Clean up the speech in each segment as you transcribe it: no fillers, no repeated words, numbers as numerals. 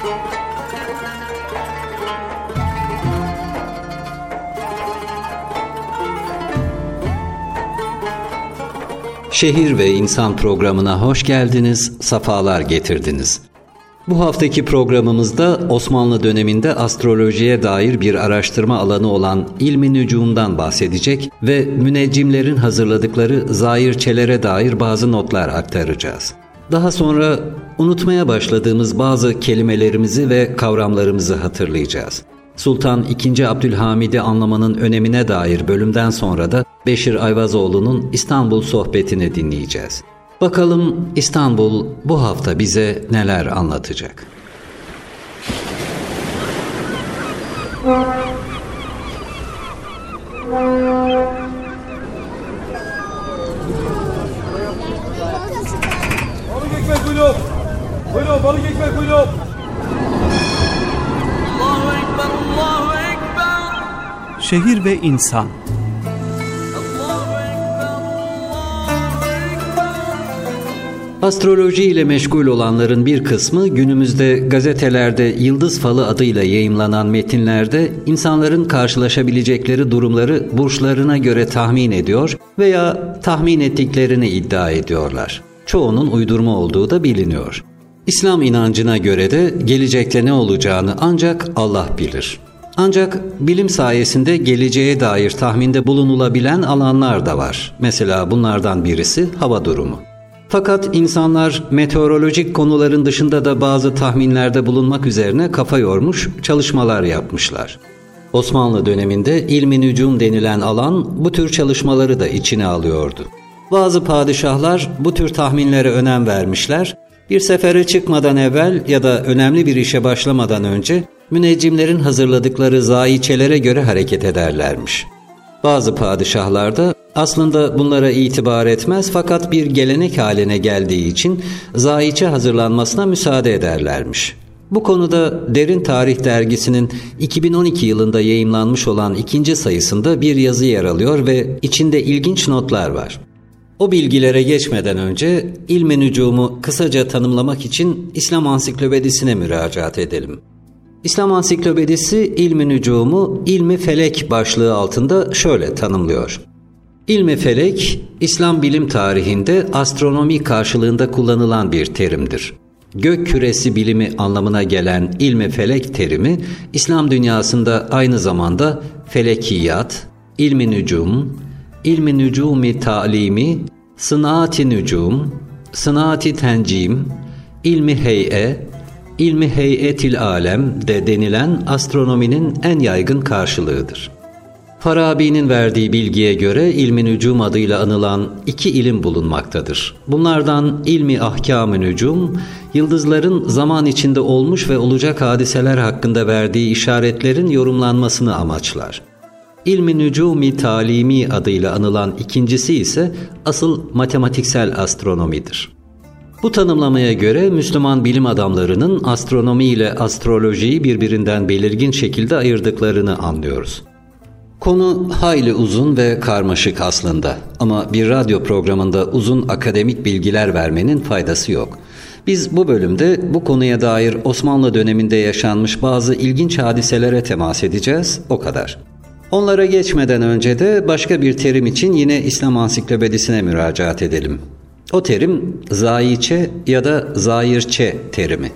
Şehir ve İnsan programına hoş geldiniz, safalar getirdiniz. Bu haftaki programımızda Osmanlı döneminde astrolojiye dair bir araştırma alanı olan İlm-i Nücum'dan bahsedecek ve müneccimlerin hazırladıkları zahirçelere dair bazı notlar aktaracağız. Daha sonra unutmaya başladığımız bazı kelimelerimizi ve kavramlarımızı hatırlayacağız. Sultan II. Abdülhamid'i anlamanın önemine dair bölümden sonra da Beşir Ayvazoğlu'nun İstanbul sohbetini dinleyeceğiz. Bakalım İstanbul bu hafta bize neler anlatacak? Balık ekmek buyurun. Buyurun balık ekmek buyurun. Allahu Ekber, Allahu Ekber. Şehir ve İnsan. Astroloji ile meşgul olanların bir kısmı günümüzde gazetelerde yıldız falı adıyla yayımlanan metinlerde insanların karşılaşabilecekleri durumları burçlarına göre tahmin ediyor veya tahmin ettiklerini iddia ediyorlar. Çoğunun uydurma olduğu da biliniyor. İslam inancına göre de gelecekte ne olacağını ancak Allah bilir. Ancak bilim sayesinde geleceğe dair tahminde bulunulabilen alanlar da var. Mesela bunlardan birisi hava durumu. Fakat insanlar meteorolojik konuların dışında da bazı tahminlerde bulunmak üzerine kafa yormuş, çalışmalar yapmışlar. Osmanlı döneminde İlm-i Nücum denilen alan bu tür çalışmaları da içine alıyordu. Bazı padişahlar bu tür tahminlere önem vermişler, bir sefere çıkmadan evvel ya da önemli bir işe başlamadan önce müneccimlerin hazırladıkları zahirçelere göre hareket ederlermiş. Bazı padişahlar da aslında bunlara itibar etmez fakat bir gelenek haline geldiği için zahirçe hazırlanmasına müsaade ederlermiş. Bu konuda Derin Tarih dergisinin 2012 yılında yayımlanmış olan 2. sayısında bir yazı yer alıyor ve içinde ilginç notlar var. O bilgilere geçmeden önce İlm-i Nücum'u kısaca tanımlamak için İslam Ansiklopedisi'ne müracaat edelim. İslam Ansiklopedisi İlm-i Nücum'u İlmi Felek başlığı altında şöyle tanımlıyor. İlmi Felek, İslam bilim tarihinde astronomi karşılığında kullanılan bir terimdir. Gök küresi bilimi anlamına gelen İlmi Felek terimi, İslam dünyasında aynı zamanda felekiyat, İlm-i Nücum, İlm-i Nücum-i Ta'limi, Sınaat-i Nücum, Sınaat-i Tencim, İlmi Hey'e, İlmi Hey'etil Alem de denilen astronominin en yaygın karşılığıdır. Farabi'nin verdiği bilgiye göre İlm-i Nücum adıyla anılan 2 ilim bulunmaktadır. Bunlardan İlmi Ahkâm-ı Nücum, yıldızların zaman içinde olmuş ve olacak hadiseler hakkında verdiği işaretlerin yorumlanmasını amaçlar. İlm-i Nücum-i Ta'limi adıyla anılan ikincisi ise asıl matematiksel astronomidir. Bu tanımlamaya göre Müslüman bilim adamlarının astronomi ile astrolojiyi birbirinden belirgin şekilde ayırdıklarını anlıyoruz. Konu hayli uzun ve karmaşık aslında ama bir radyo programında uzun akademik bilgiler vermenin faydası yok. Biz bu bölümde bu konuya dair Osmanlı döneminde yaşanmış bazı ilginç hadiselere temas edeceğiz, o kadar. Onlara geçmeden önce de başka bir terim için yine İslam Ansiklopedisi'ne müracaat edelim. O terim zahirçe ya da zahirçe terimi.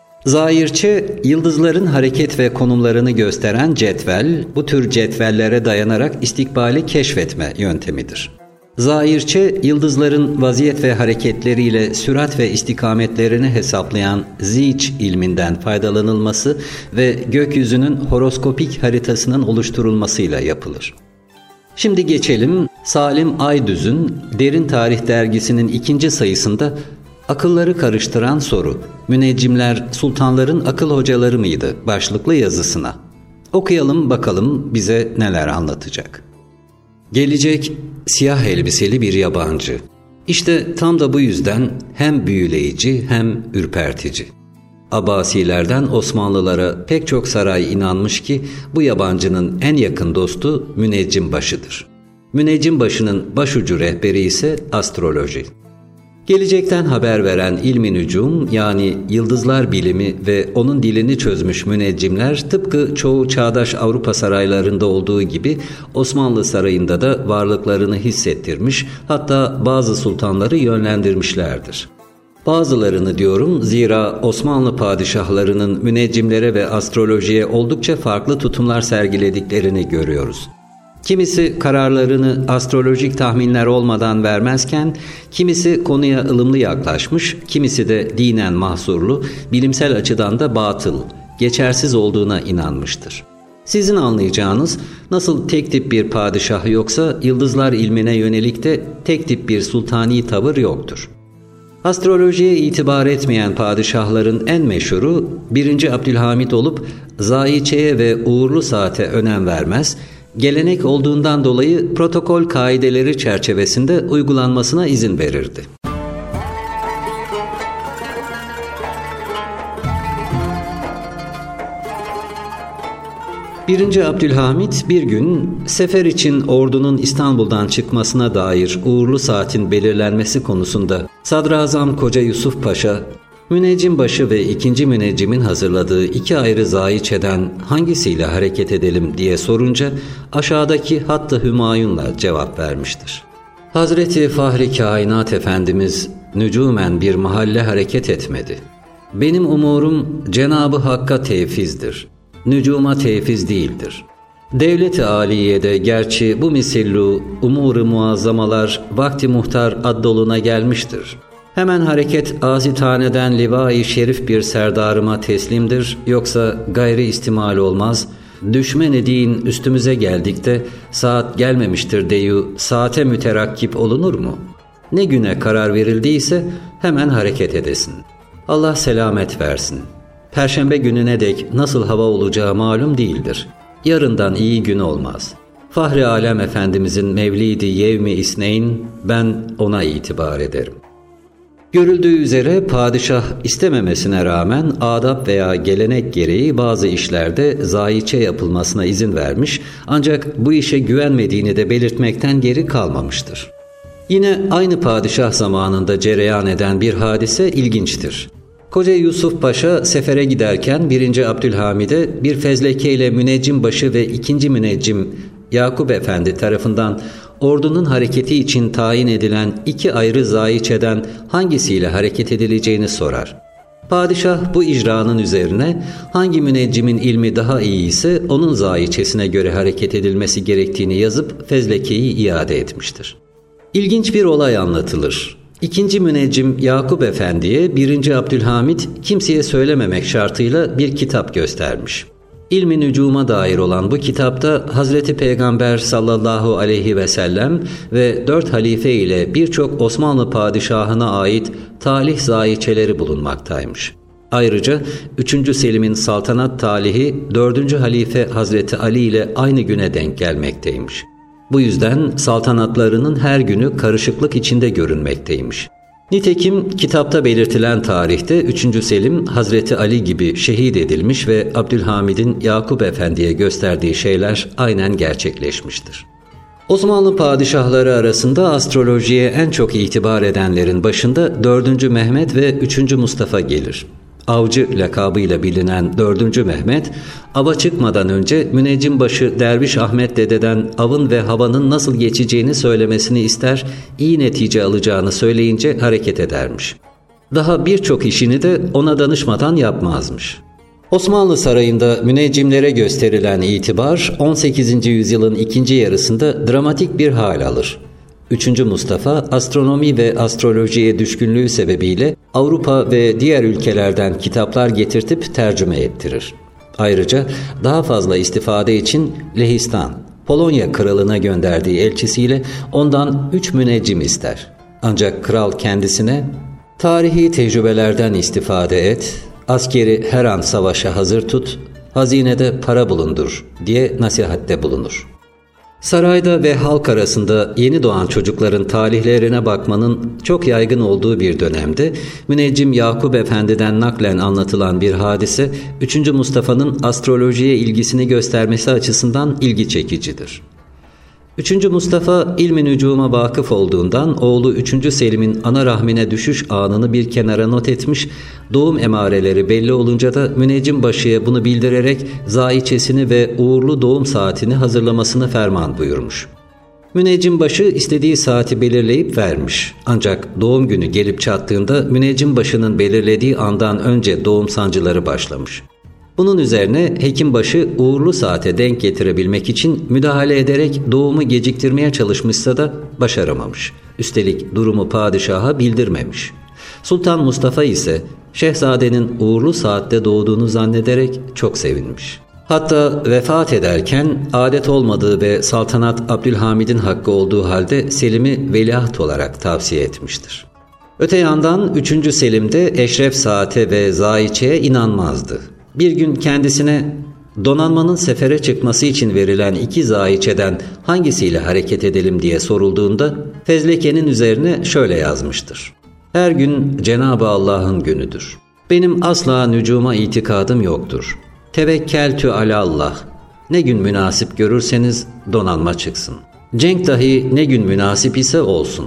Zahirçe, yıldızların hareket ve konumlarını gösteren cetvel, bu tür cetvellere dayanarak istikbali keşfetme yöntemidir. Zahirçe, yıldızların vaziyet ve hareketleriyle sürat ve istikametlerini hesaplayan ziç ilminden faydalanılması ve gökyüzünün horoskopik haritasının oluşturulmasıyla yapılır. Şimdi geçelim Salim Aydüz'ün Derin Tarih dergisinin 2. sayısında akılları karıştıran soru, müneccimler sultanların akıl hocaları mıydı başlıklı yazısına. Okuyalım bakalım bize neler anlatacak. Gelecek siyah elbiseli bir yabancı. İşte tam da bu yüzden hem büyüleyici hem ürpertici. Abbasilerden Osmanlılara pek çok saray inanmış ki bu yabancının en yakın dostu müneccim başıdır. Müneccim başının başucu rehberi ise astroloji. Gelecekten haber veren ilmi nücum yani yıldızlar bilimi ve onun dilini çözmüş müneccimler tıpkı çoğu çağdaş Avrupa saraylarında olduğu gibi Osmanlı sarayında da varlıklarını hissettirmiş, hatta bazı sultanları yönlendirmişlerdir. Bazılarını diyorum zira Osmanlı padişahlarının müneccimlere ve astrolojiye oldukça farklı tutumlar sergilediklerini görüyoruz. Kimisi kararlarını astrolojik tahminler olmadan vermezken, kimisi konuya ılımlı yaklaşmış, kimisi de dinen mahsurlu, bilimsel açıdan da batıl, geçersiz olduğuna inanmıştır. Sizin anlayacağınız nasıl tek tip bir padişah yoksa yıldızlar ilmine yönelik de tek tip bir sultani tavır yoktur. Astrolojiye itibar etmeyen padişahların en meşhuru 1. Abdülhamit olup zaiçeye ve uğurlu saate önem vermez, gelenek olduğundan dolayı protokol kaideleri çerçevesinde uygulanmasına izin verirdi. 1. Abdülhamit bir gün sefer için ordunun İstanbul'dan çıkmasına dair uğurlu saatin belirlenmesi konusunda Sadrazam Koca Yusuf Paşa, müneccimbaşı ve 2. müneccimin hazırladığı 2 ayrı zaiçeden hangisiyle hareket edelim diye sorunca aşağıdaki Hatt-ı Hümayun'la cevap vermiştir. Hazreti Fahri Kainat Efendimiz nücumen bir mahalle hareket etmedi. Benim umurum Cenab-ı Hakk'a tevfizdir. Nücuma tevfiz değildir. Devlet-i Aliye'de gerçi bu misillu umur-ı muazzamalar vakti muhtar addoluna gelmiştir. Hemen hareket azitaneden liva-i şerif bir serdarıma teslimdir, yoksa gayri istimal olmaz. Düşmen-i din üstümüze geldikte saat gelmemiştir deyu saate müterakkip olunur mu? Ne güne karar verildiyse hemen hareket edesin. Allah selamet versin. Perşembe gününe dek nasıl hava olacağı malum değildir. Yarından iyi gün olmaz. Fahri Alem Efendimizin Mevlidi Yevmi İsneyn, ben ona itibar ederim. Görüldüğü üzere padişah istememesine rağmen adab veya gelenek gereği bazı işlerde zaiçe yapılmasına izin vermiş, ancak bu işe güvenmediğini de belirtmekten geri kalmamıştır. Yine aynı padişah zamanında cereyan eden bir hadise ilginçtir. Koca Yusuf Paşa sefere giderken 1. Abdülhamid'e bir fezlekeyle müneccimbaşı ve 2. müneccim Yakup Efendi tarafından ordunun hareketi için tayin edilen 2 ayrı zaiçeden hangisiyle hareket edileceğini sorar. Padişah bu icranın üzerine hangi müneccimin ilmi daha iyi ise onun zaiçesine göre hareket edilmesi gerektiğini yazıp fezlekeyi iade etmiştir. İlginç bir olay anlatılır. 2. müneccim Yakup Efendi'ye 1. Abdülhamit kimseye söylememek şartıyla bir kitap göstermiş. İlmi nücuma dair olan bu kitapta Hazreti Peygamber sallallahu aleyhi ve sellem ve 4 halife ile birçok Osmanlı padişahına ait talih zaiçeleri bulunmaktaymış. Ayrıca 3. Selim'in saltanat talihi 4. halife Hazreti Ali ile aynı güne denk gelmekteymiş. Bu yüzden saltanatlarının her günü karışıklık içinde görünmekteymiş. Nitekim kitapta belirtilen tarihte 3. Selim Hazreti Ali gibi şehit edilmiş ve Abdülhamid'in Yakup Efendi'ye gösterdiği şeyler aynen gerçekleşmiştir. Osmanlı padişahları arasında astrolojiye en çok itibar edenlerin başında 4. Mehmet ve 3. Mustafa gelir. Avcı lakabıyla bilinen 4. Mehmet, ava çıkmadan önce müneccimbaşı Derviş Ahmet Dede'den avın ve havanın nasıl geçeceğini söylemesini ister, iyi netice alacağını söyleyince hareket edermiş. Daha birçok işini de ona danışmadan yapmazmış. Osmanlı sarayında müneccimlere gösterilen itibar 18. yüzyılın ikinci yarısında dramatik bir hal alır. 3. Mustafa astronomi ve astrolojiye düşkünlüğü sebebiyle Avrupa ve diğer ülkelerden kitaplar getirtip tercüme ettirir. Ayrıca daha fazla istifade için Lehistan, Polonya kralına gönderdiği elçisiyle ondan 3 müneccim ister. Ancak kral kendisine tarihi tecrübelerden istifade et, askeri her an savaşa hazır tut, hazinede para bulundur diye nasihatte bulunur. Sarayda ve halk arasında yeni doğan çocukların talihlerine bakmanın çok yaygın olduğu bir dönemde müneccim Yakup Efendi'den naklen anlatılan bir hadise 3. Mustafa'nın astrolojiye ilgisini göstermesi açısından ilgi çekicidir. 3. Mustafa ilmi nücuma vakıf olduğundan oğlu 3. Selim'in ana rahmine düşüş anını bir kenara not etmiş, doğum emareleri belli olunca da müneccim başıya bunu bildirerek zaiçesini ve uğurlu doğum saatini hazırlamasını ferman buyurmuş. Müneccim başı istediği saati belirleyip vermiş. Ancak doğum günü gelip çattığında müneccim başının belirlediği andan önce doğum sancıları başlamış. Bunun üzerine hekimbaşı uğurlu saate denk getirebilmek için müdahale ederek doğumu geciktirmeye çalışmışsa da başaramamış. Üstelik durumu padişaha bildirmemiş. Sultan Mustafa ise şehzadenin uğurlu saatte doğduğunu zannederek çok sevinmiş. Hatta vefat ederken adet olmadığı ve saltanat Abdülhamid'in hakkı olduğu halde Selim'i veliaht olarak tavsiye etmiştir. Öte yandan 3. Selim de eşref saate ve zaiçeye inanmazdı. Bir gün kendisine donanmanın sefere çıkması için verilen 2 zaiçeden hangisiyle hareket edelim diye sorulduğunda fezlekenin üzerine şöyle yazmıştır. Her gün Cenab-ı Allah'ın günüdür. Benim asla nücuma itikadım yoktur. Tevekkeltü alallah. Ne gün münasip görürseniz donanma çıksın. Cenk dahi ne gün münasip ise olsun.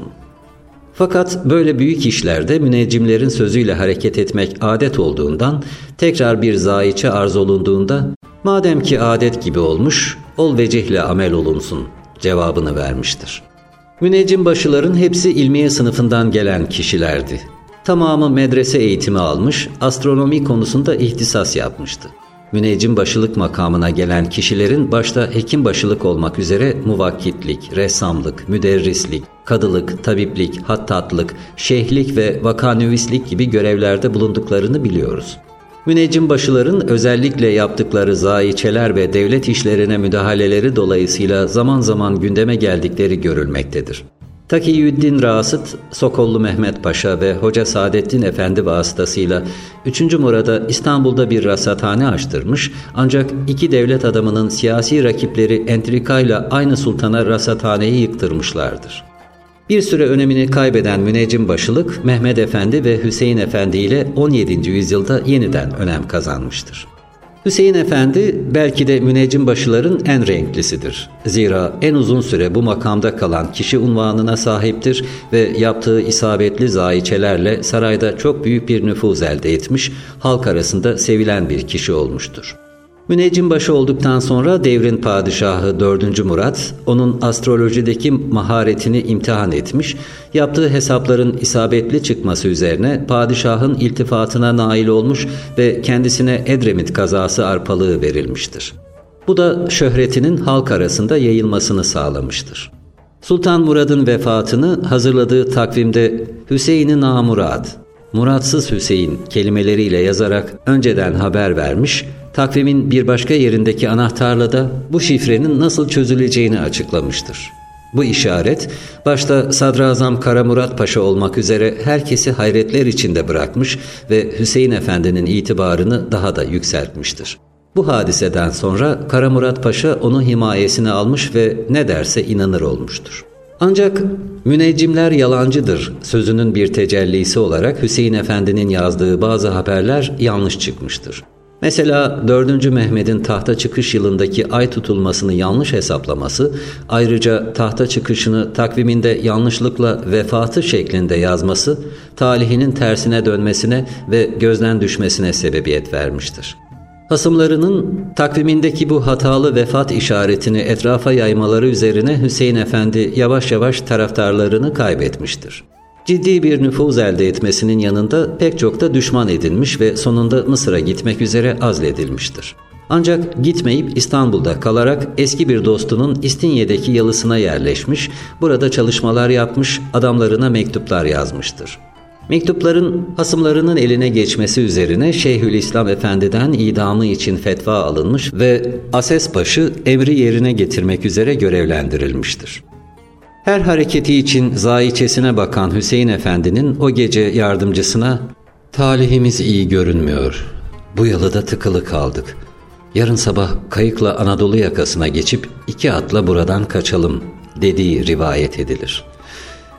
Fakat böyle büyük işlerde müneccimlerin sözüyle hareket etmek adet olduğundan tekrar bir zaiçe arz olunduğunda madem ki adet gibi olmuş ol vecihle amel olunsun cevabını vermiştir. Müneccim başıların hepsi ilmiye sınıfından gelen kişilerdi. Tamamı medrese eğitimi almış, astronomi konusunda ihtisas yapmıştı. Müneccim başılık makamına gelen kişilerin başta hekim başılık olmak üzere muvakkitlik, ressamlık, müderrislik, kadılık, tabiplik, hattatlık, şeyhlik ve vakanüvislik gibi görevlerde bulunduklarını biliyoruz. Müneccim başıların özellikle yaptıkları zaiçeler ve devlet işlerine müdahaleleri dolayısıyla zaman zaman gündeme geldikleri görülmektedir. Takiyüddin Rasıt, Sokollu Mehmet Paşa ve Hoca Saadettin Efendi vasıtasıyla 3. Murad'a İstanbul'da bir rasathane açtırmış ancak 2 devlet adamının siyasi rakipleri entrikayla aynı sultana rasathaneyi yıktırmışlardır. Bir süre önemini kaybeden müneccim başılık Mehmet Efendi ve Hüseyin Efendi ile 17. yüzyılda yeniden önem kazanmıştır. Hüseyin Efendi belki de müneccim başıların en renklisidir. Zira en uzun süre bu makamda kalan kişi unvanına sahiptir ve yaptığı isabetli zaiçelerle sarayda çok büyük bir nüfuz elde etmiş, halk arasında sevilen bir kişi olmuştur. Müneccim başı olduktan sonra devrin padişahı 4. Murat, onun astrolojideki maharetini imtihan etmiş, yaptığı hesapların isabetli çıkması üzerine padişahın iltifatına nail olmuş ve kendisine Edremit kazası arpalığı verilmiştir. Bu da şöhretinin halk arasında yayılmasını sağlamıştır. Sultan Murad'ın vefatını hazırladığı takvimde Hüseyin-i Namurad, Muradsız Hüseyin kelimeleriyle yazarak önceden haber vermiş, takvimin bir başka yerindeki anahtarla da bu şifrenin nasıl çözüleceğini açıklamıştır. Bu işaret başta Sadrazam Karamurat Paşa olmak üzere herkesi hayretler içinde bırakmış ve Hüseyin Efendi'nin itibarını daha da yükseltmiştir. Bu hadiseden sonra Karamurat Paşa onu himayesine almış ve ne derse inanır olmuştur. Ancak müneccimler yalancıdır sözünün bir tecellisi olarak Hüseyin Efendi'nin yazdığı bazı haberler yanlış çıkmıştır. Mesela 4. Mehmet'in tahta çıkış yılındaki ay tutulmasını yanlış hesaplaması, ayrıca tahta çıkışını takviminde yanlışlıkla vefatı şeklinde yazması, talihinin tersine dönmesine ve gözden düşmesine sebebiyet vermiştir. Hasımlarının takvimindeki bu hatalı vefat işaretini etrafa yaymaları üzerine Hüseyin Efendi yavaş yavaş taraftarlarını kaybetmiştir. Ciddi bir nüfuz elde etmesinin yanında pek çok da düşman edinmiş ve sonunda Mısır'a gitmek üzere azledilmiştir. Ancak gitmeyip İstanbul'da kalarak eski bir dostunun İstinye'deki yalısına yerleşmiş, burada çalışmalar yapmış, adamlarına mektuplar yazmıştır. Mektupların hasımlarının eline geçmesi üzerine Şeyhülislam Efendi'den idamı için fetva alınmış ve Asesbaşı emri yerine getirmek üzere görevlendirilmiştir. Her hareketi için zaiçesine bakan Hüseyin Efendi'nin o gece yardımcısına "Talihimiz iyi görünmüyor. Bu yalıda tıkılı kaldık. Yarın sabah kayıkla Anadolu yakasına geçip 2 atla buradan kaçalım" dediği rivayet edilir.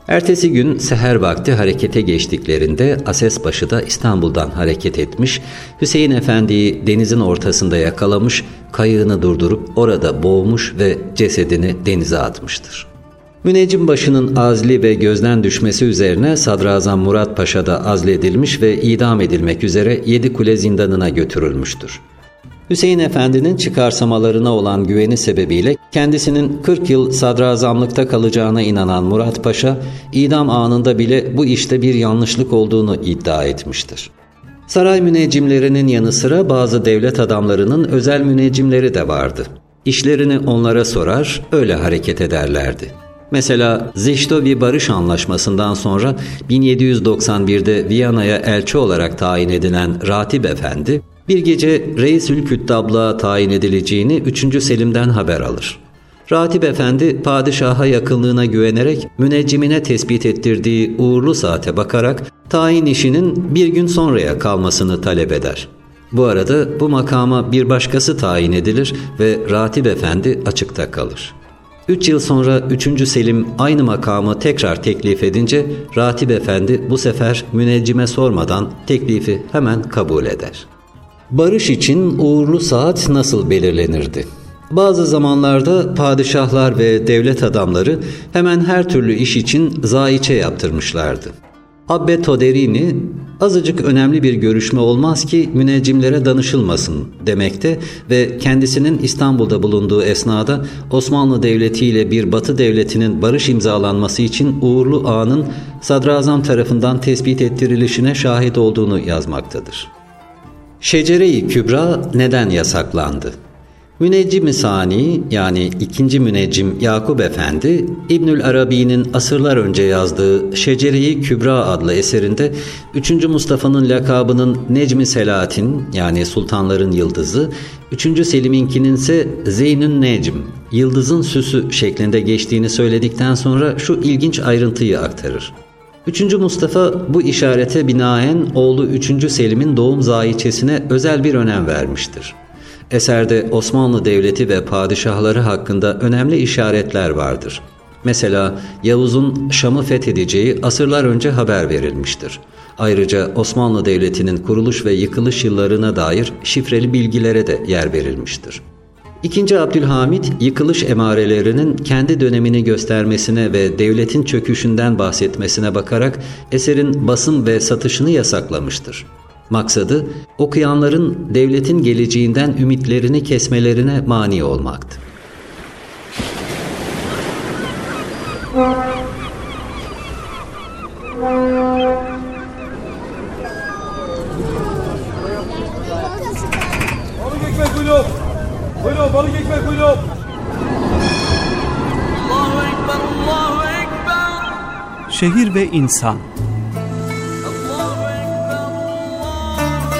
Ertesi gün seher vakti harekete geçtiklerinde Asesbaşı da İstanbul'dan hareket etmiş, Hüseyin Efendi'yi denizin ortasında yakalamış, kayığını durdurup orada boğmuş ve cesedini denize atmıştır. Müneccimbaşı'nın azli ve gözden düşmesi üzerine Sadrazam Murat Paşa da azledilmiş ve idam edilmek üzere Yedikule zindanına götürülmüştür. Hüseyin Efendi'nin çıkarsamalarına olan güveni sebebiyle kendisinin 40 yıl sadrazamlıkta kalacağına inanan Murat Paşa, idam anında bile bu işte bir yanlışlık olduğunu iddia etmiştir. Saray müneccimlerinin yanı sıra bazı devlet adamlarının özel müneccimleri de vardı. İşlerini onlara sorar, öyle hareket ederlerdi. Mesela Zeştovi Barış Anlaşması'ndan sonra 1791'de Viyana'ya elçi olarak tayin edilen Ratip Efendi, bir gece Reisül Küttablığa tayin edileceğini 3. Selim'den haber alır. Ratip Efendi padişaha yakınlığına güvenerek müneccimine tespit ettirdiği uğurlu saate bakarak tayin işinin bir gün sonraya kalmasını talep eder. Bu arada bu makama bir başkası tayin edilir ve Ratip Efendi açıkta kalır. 3 yıl sonra 3. Selim aynı makamı tekrar teklif edince Ratip Efendi bu sefer müneccime sormadan teklifi hemen kabul eder. Barış için uğurlu saat nasıl belirlenirdi? Bazı zamanlarda padişahlar ve devlet adamları hemen her türlü iş için zaiçe yaptırmışlardı. Abbe Toderini, azıcık önemli bir görüşme olmaz ki müneccimlere danışılmasın demekte ve kendisinin İstanbul'da bulunduğu esnada Osmanlı Devleti ile bir Batı devletinin barış imzalanması için uğurlu anın sadrazam tarafından tespit ettirilişine şahit olduğunu yazmaktadır. Şecere-i Kübra neden yasaklandı? Müneccim-i Sani yani 2. müneccim Yakup Efendi, İbnül Arabi'nin asırlar önce yazdığı Şecere-i Kübra adlı eserinde 3. Mustafa'nın lakabının Necmi Selahattin yani Sultanların Yıldızı, 3. Selim'inkinin ise Zeynün Necm, Yıldızın Süsü şeklinde geçtiğini söyledikten sonra şu ilginç ayrıntıyı aktarır. 3. Mustafa bu işarete binaen oğlu 3. Selim'in doğum zaiçesine özel bir önem vermiştir. Eserde Osmanlı Devleti ve padişahları hakkında önemli işaretler vardır. Mesela Yavuz'un Şam'ı fethedeceği asırlar önce haber verilmiştir. Ayrıca Osmanlı Devleti'nin kuruluş ve yıkılış yıllarına dair şifreli bilgilere de yer verilmiştir. 2. Abdülhamit, yıkılış emarelerinin kendi dönemini göstermesine ve devletin çöküşünden bahsetmesine bakarak eserin basım ve satışını yasaklamıştır. Maksadı, okuyanların devletin geleceğinden ümitlerini kesmelerine mani olmaktı. Balık ekmek buyurun. Buyurun balık ekmek buyurun. Allahu Ekber, Allahu Ekber. Şehir ve insan. Allahu Ekber, Allahu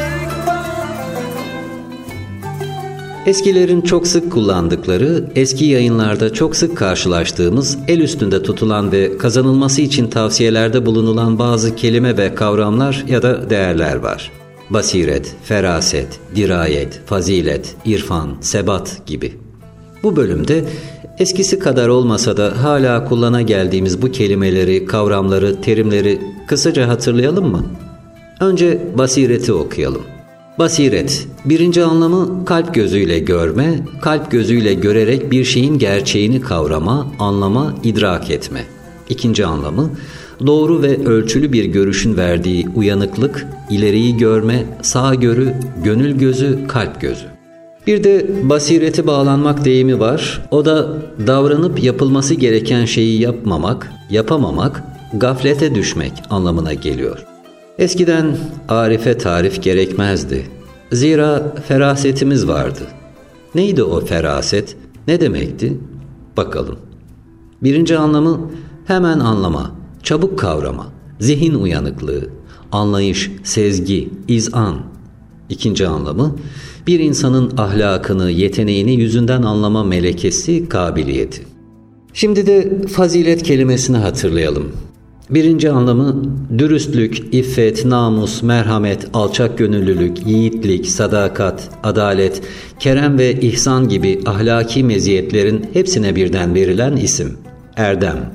Ekber. Eskilerin çok sık kullandıkları, eski yayınlarda çok sık karşılaştığımız, el üstünde tutulan ve kazanılması için tavsiyelerde bulunulan bazı kelime ve kavramlar ya da değerler var. Basiret, feraset, dirayet, fazilet, irfan, sebat gibi. Bu bölümde eskisi kadar olmasa da hala kullana geldiğimiz bu kelimeleri, kavramları, terimleri kısaca hatırlayalım mı? Önce basireti okuyalım. Basiret, birinci anlamı kalp gözüyle görme, kalp gözüyle görerek bir şeyin gerçeğini kavrama, anlama, idrak etme. İkinci anlamı, doğru ve ölçülü bir görüşün verdiği uyanıklık, ileriyi görme, sağgörü, gönül gözü, kalp gözü. Bir de basireti bağlanmak deyimi var. O da davranıp yapılması gereken şeyi yapmamak, yapamamak, gaflete düşmek anlamına geliyor. Eskiden arife tarif gerekmezdi. Zira ferasetimiz vardı. Neydi o feraset? Ne demekti? Bakalım. Birinci anlamı hemen anlama, çabuk kavrama, zihin uyanıklığı, anlayış, sezgi, izan. İkinci anlamı bir insanın ahlakını, yeteneğini yüzünden anlama melekesi, kabiliyeti. Şimdi de fazilet kelimesini hatırlayalım. Birinci anlamı dürüstlük, iffet, namus, merhamet, alçak gönüllülük, yiğitlik, sadakat, adalet, kerem ve ihsan gibi ahlaki meziyetlerin hepsine birden verilen isim. Erdem.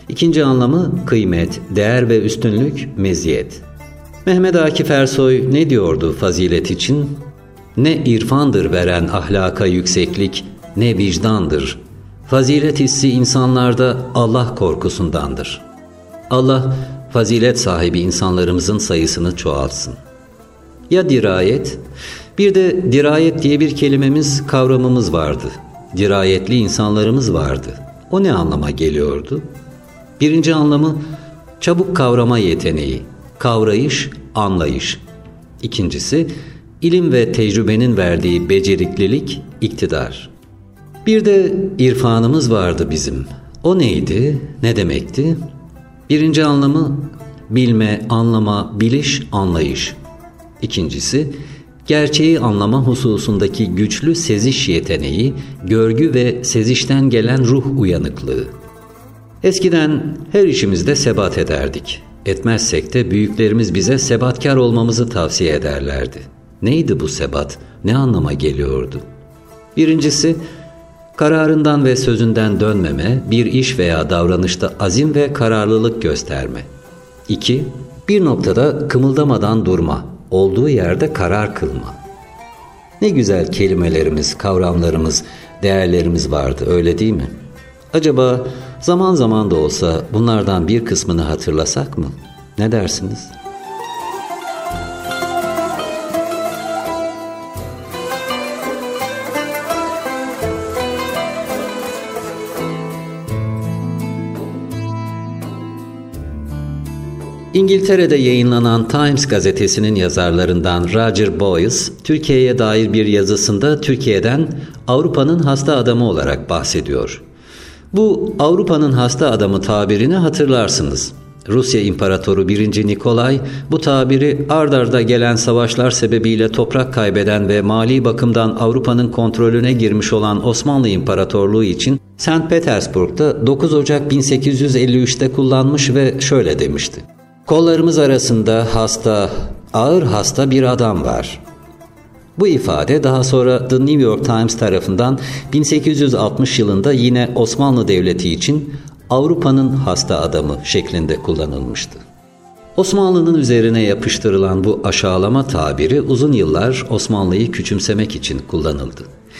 İkinci anlamı kıymet, değer ve üstünlük, meziyet. Mehmet Akif Ersoy ne diyordu fazilet için? Ne irfandır veren ahlaka yükseklik, ne vicdandır. Fazilet hissi insanlarda Allah korkusundandır. Allah, fazilet sahibi insanlarımızın sayısını çoğaltsın. Ya dirayet? Bir de dirayet diye bir kelimemiz, kavramımız vardı. Dirayetli insanlarımız vardı. O ne anlama geliyordu? Birinci anlamı, çabuk kavrama yeteneği, kavrayış, anlayış. İkincisi, ilim ve tecrübenin verdiği beceriklilik, iktidar. Bir de irfanımız vardı bizim. O neydi, ne demekti? Birinci anlamı, bilme, anlama, biliş, anlayış. İkincisi, gerçeği anlama hususundaki güçlü seziş yeteneği, görgü ve sezişten gelen ruh uyanıklığı. Eskiden her işimizde sebat ederdik. Etmezsek de büyüklerimiz bize sebatkar olmamızı tavsiye ederlerdi. Neydi bu sebat? Ne anlama geliyordu? Birincisi, kararından ve sözünden dönmeme, bir iş veya davranışta azim ve kararlılık gösterme. 2. Bir noktada kımıldamadan durma, olduğu yerde karar kılma. Ne güzel kelimelerimiz, kavramlarımız, değerlerimiz vardı, öyle değil mi? Acaba zaman zaman da olsa bunlardan bir kısmını hatırlasak mı? Ne dersiniz? İngiltere'de yayınlanan Times gazetesinin yazarlarından Roger Boyce, Türkiye'ye dair bir yazısında Türkiye'den Avrupa'nın hasta adamı olarak bahsediyor. Bu Avrupa'nın hasta adamı tabirini hatırlarsınız. Rusya İmparatoru 1. Nikolay bu tabiri ard arda gelen savaşlar sebebiyle toprak kaybeden ve mali bakımdan Avrupa'nın kontrolüne girmiş olan Osmanlı İmparatorluğu için St. Petersburg'da 9 Ocak 1853'te kullanmış ve şöyle demişti. Kollarımız arasında hasta, ağır hasta bir adam var. Bu ifade daha sonra The New York Times tarafından 1860 yılında yine Osmanlı Devleti için Avrupa'nın hasta adamı şeklinde kullanılmıştı. Osmanlı'nın üzerine yapıştırılan bu aşağılama tabiri uzun yıllar Osmanlı'yı küçümsemek için kullanıldı.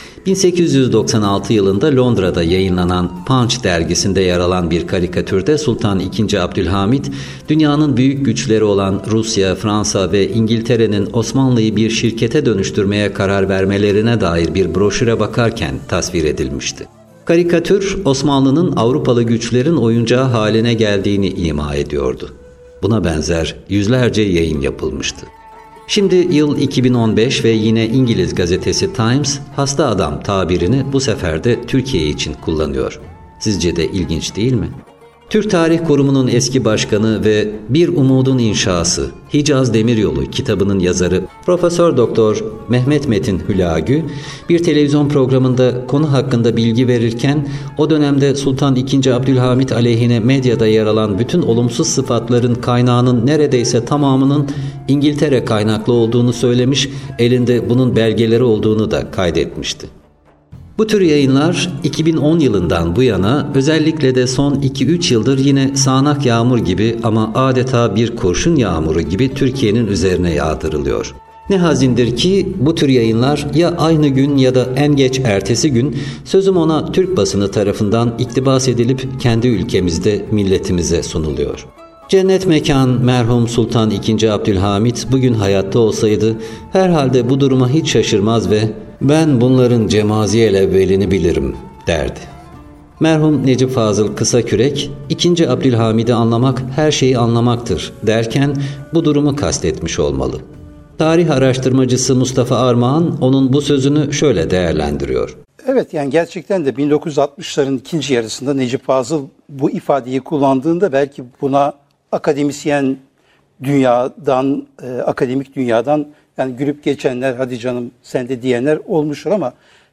1896 yılında Londra'da yayınlanan Punch dergisinde yer alan bir karikatürde Sultan II. Abdülhamit, dünyanın büyük güçleri olan Rusya, Fransa ve İngiltere'nin Osmanlı'yı bir şirkete dönüştürmeye karar vermelerine dair bir broşüre bakarken tasvir edilmişti. Karikatür, Osmanlı'nın Avrupalı güçlerin oyuncağı haline geldiğini ima ediyordu. Buna benzer yüzlerce yayın yapılmıştı. Şimdi yıl 2015 ve yine İngiliz gazetesi Times, hasta adam tabirini bu sefer de Türkiye için kullanıyor. Sizce de ilginç değil mi? Türk Tarih Kurumu'nun eski başkanı ve Bir Umudun İnşası, Hicaz Demiryolu kitabının yazarı Profesör Doktor Mehmet Metin Hülagü bir televizyon programında konu hakkında bilgi verirken o dönemde Sultan II. Abdülhamit aleyhine medyada yer alan bütün olumsuz sıfatların kaynağının neredeyse tamamının İngiltere kaynaklı olduğunu söylemiş, elinde bunun belgeleri olduğunu da kaydetmişti. Bu tür yayınlar 2010 yılından bu yana özellikle de son 2-3 yıldır yine sağanak yağmur gibi ama adeta bir kurşun yağmuru gibi Türkiye'nin üzerine yağdırılıyor. Ne hazindir ki bu tür yayınlar ya aynı gün ya da en geç ertesi gün sözüm ona Türk basını tarafından iktibas edilip kendi ülkemizde milletimize sunuluyor. Cennet mekan merhum Sultan II. Abdülhamit bugün hayatta olsaydı herhalde bu duruma hiç şaşırmaz ve "Ben bunların cemaziyel evvelini bilirim" derdi. Merhum Necip Fazıl Kısakürek, II. Abdülhamid'i anlamak her şeyi anlamaktır derken bu durumu kastetmiş olmalı. Tarih araştırmacısı Mustafa Armağan onun bu sözünü şöyle değerlendiriyor. Evet, yani gerçekten de 1960'ların ikinci yarısında Necip Fazıl bu ifadeyi kullandığında belki buna akademisyen dünyadan, akademik dünyadan yani gülüp geçenler, hadi canım sen de diyenler olmuştur ama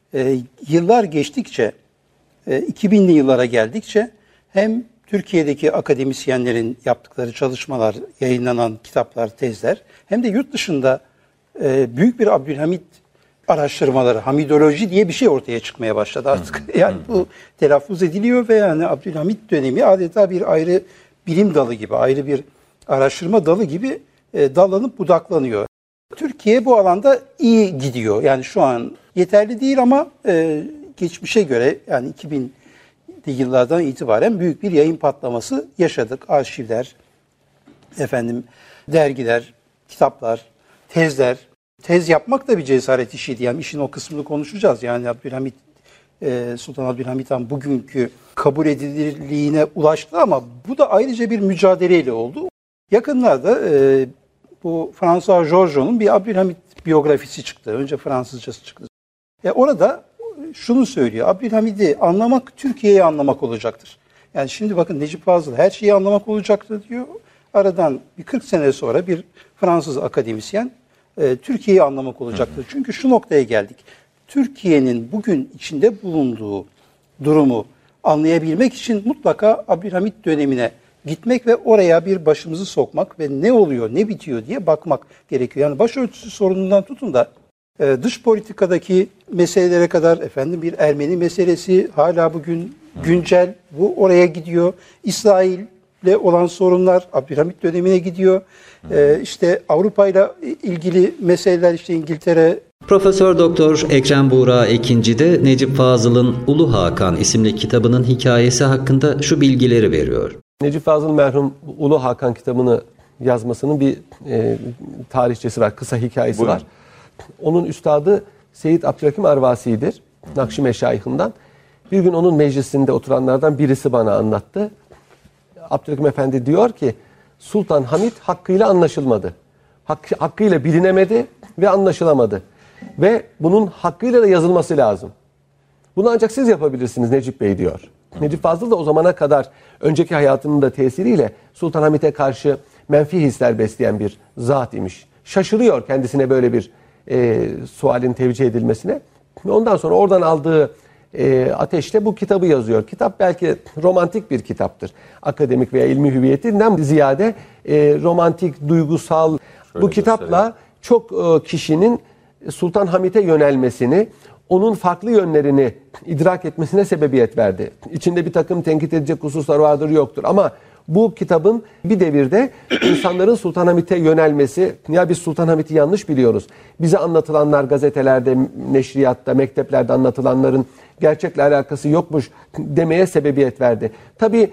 yıllar geçtikçe, 2000'li yıllara geldikçe hem Türkiye'deki akademisyenlerin yaptıkları çalışmalar, yayınlanan kitaplar, tezler hem de yurt dışında büyük bir Abdülhamit araştırmaları, Hamidoloji diye bir şey ortaya çıkmaya başladı artık. Yani bu telaffuz ediliyor ve yani Abdülhamit dönemi adeta bir ayrı bilim dalı gibi, ayrı bir araştırma dalı gibi dallanıp budaklanıyor. Türkiye bu alanda iyi gidiyor. Yani şu an yeterli değil ama geçmişe göre yani 2000'li yıllardan itibaren büyük bir yayın patlaması yaşadık. Arşivler, dergiler, kitaplar, tezler. Tez yapmak da bir cesaret işiydi. Yani işin o kısmını konuşacağız. Yani Sultan Abdülhamit Han bugünkü kabul edilirliğine ulaştı ama bu da ayrıca bir mücadeleyle oldu. Yakınlarda bu François Georges'un bir Abdülhamit biyografisi çıktı. Önce Fransızcası çıktı. Orada şunu söylüyor. Abdülhamid'i anlamak, Türkiye'yi anlamak olacaktır. Yani şimdi bakın Necip Fazıl her şeyi anlamak olacaktır diyor. Aradan bir 40 sene sonra bir Fransız akademisyen Türkiye'yi anlamak olacaktır. Çünkü şu noktaya geldik. Türkiye'nin bugün içinde bulunduğu durumu anlayabilmek için mutlaka Abdülhamit dönemine gitmek ve oraya bir başımızı sokmak ve ne oluyor, ne bitiyor diye bakmak gerekiyor. Yani başörtüsü sorunundan tutun da dış politikadaki meselelere kadar bir Ermeni meselesi hala bugün güncel. Bu oraya gidiyor. İsrail'le olan sorunlar Abdülhamit dönemine gidiyor. İşte Avrupa ile ilgili meseleler işte İngiltere. Profesör Doktor Ekrem Buğra Ekinci de Necip Fazıl'ın Ulu Hakan isimli kitabının hikayesi hakkında şu bilgileri veriyor. Necip Fazıl merhum Ulu Hakan kitabını yazmasının bir tarihçesi var, kısa hikayesi var. Onun üstadı Seyyid Abdülhakim Arvasi'dir, Nakşi Meşayihinden. Bir gün onun meclisinde oturanlardan birisi bana anlattı. Abdülhakim Efendi diyor ki, Sultan Hamid hakkıyla anlaşılmadı. Hakkıyla bilinemedi ve anlaşılamadı. Ve bunun hakkıyla da yazılması lazım. Bunu ancak siz yapabilirsiniz Necip Bey diyor. Necip Fazıl da o zamana kadar önceki hayatının da tesiriyle Sultan Hamid'e karşı menfi hisler besleyen bir zat imiş. Şaşırıyor kendisine böyle bir sualin tevcih edilmesine. Ondan sonra oradan aldığı ateşle bu kitabı yazıyor. Kitap belki romantik bir kitaptır. Akademik veya ilmi hüviyetinden ziyade romantik, duygusal. Bu kitapla çok kişinin Sultan Hamid'e yönelmesini, onun farklı yönlerini idrak etmesine sebebiyet verdi. İçinde bir takım tenkit edecek hususlar vardır yoktur ama bu kitabın bir devirde insanların Sultan Hamid'e yönelmesi, ya biz Sultan Hamid'i yanlış biliyoruz, bize anlatılanlar gazetelerde, neşriyatta, mekteplerde anlatılanların gerçekle alakası yokmuş demeye sebebiyet verdi. Tabii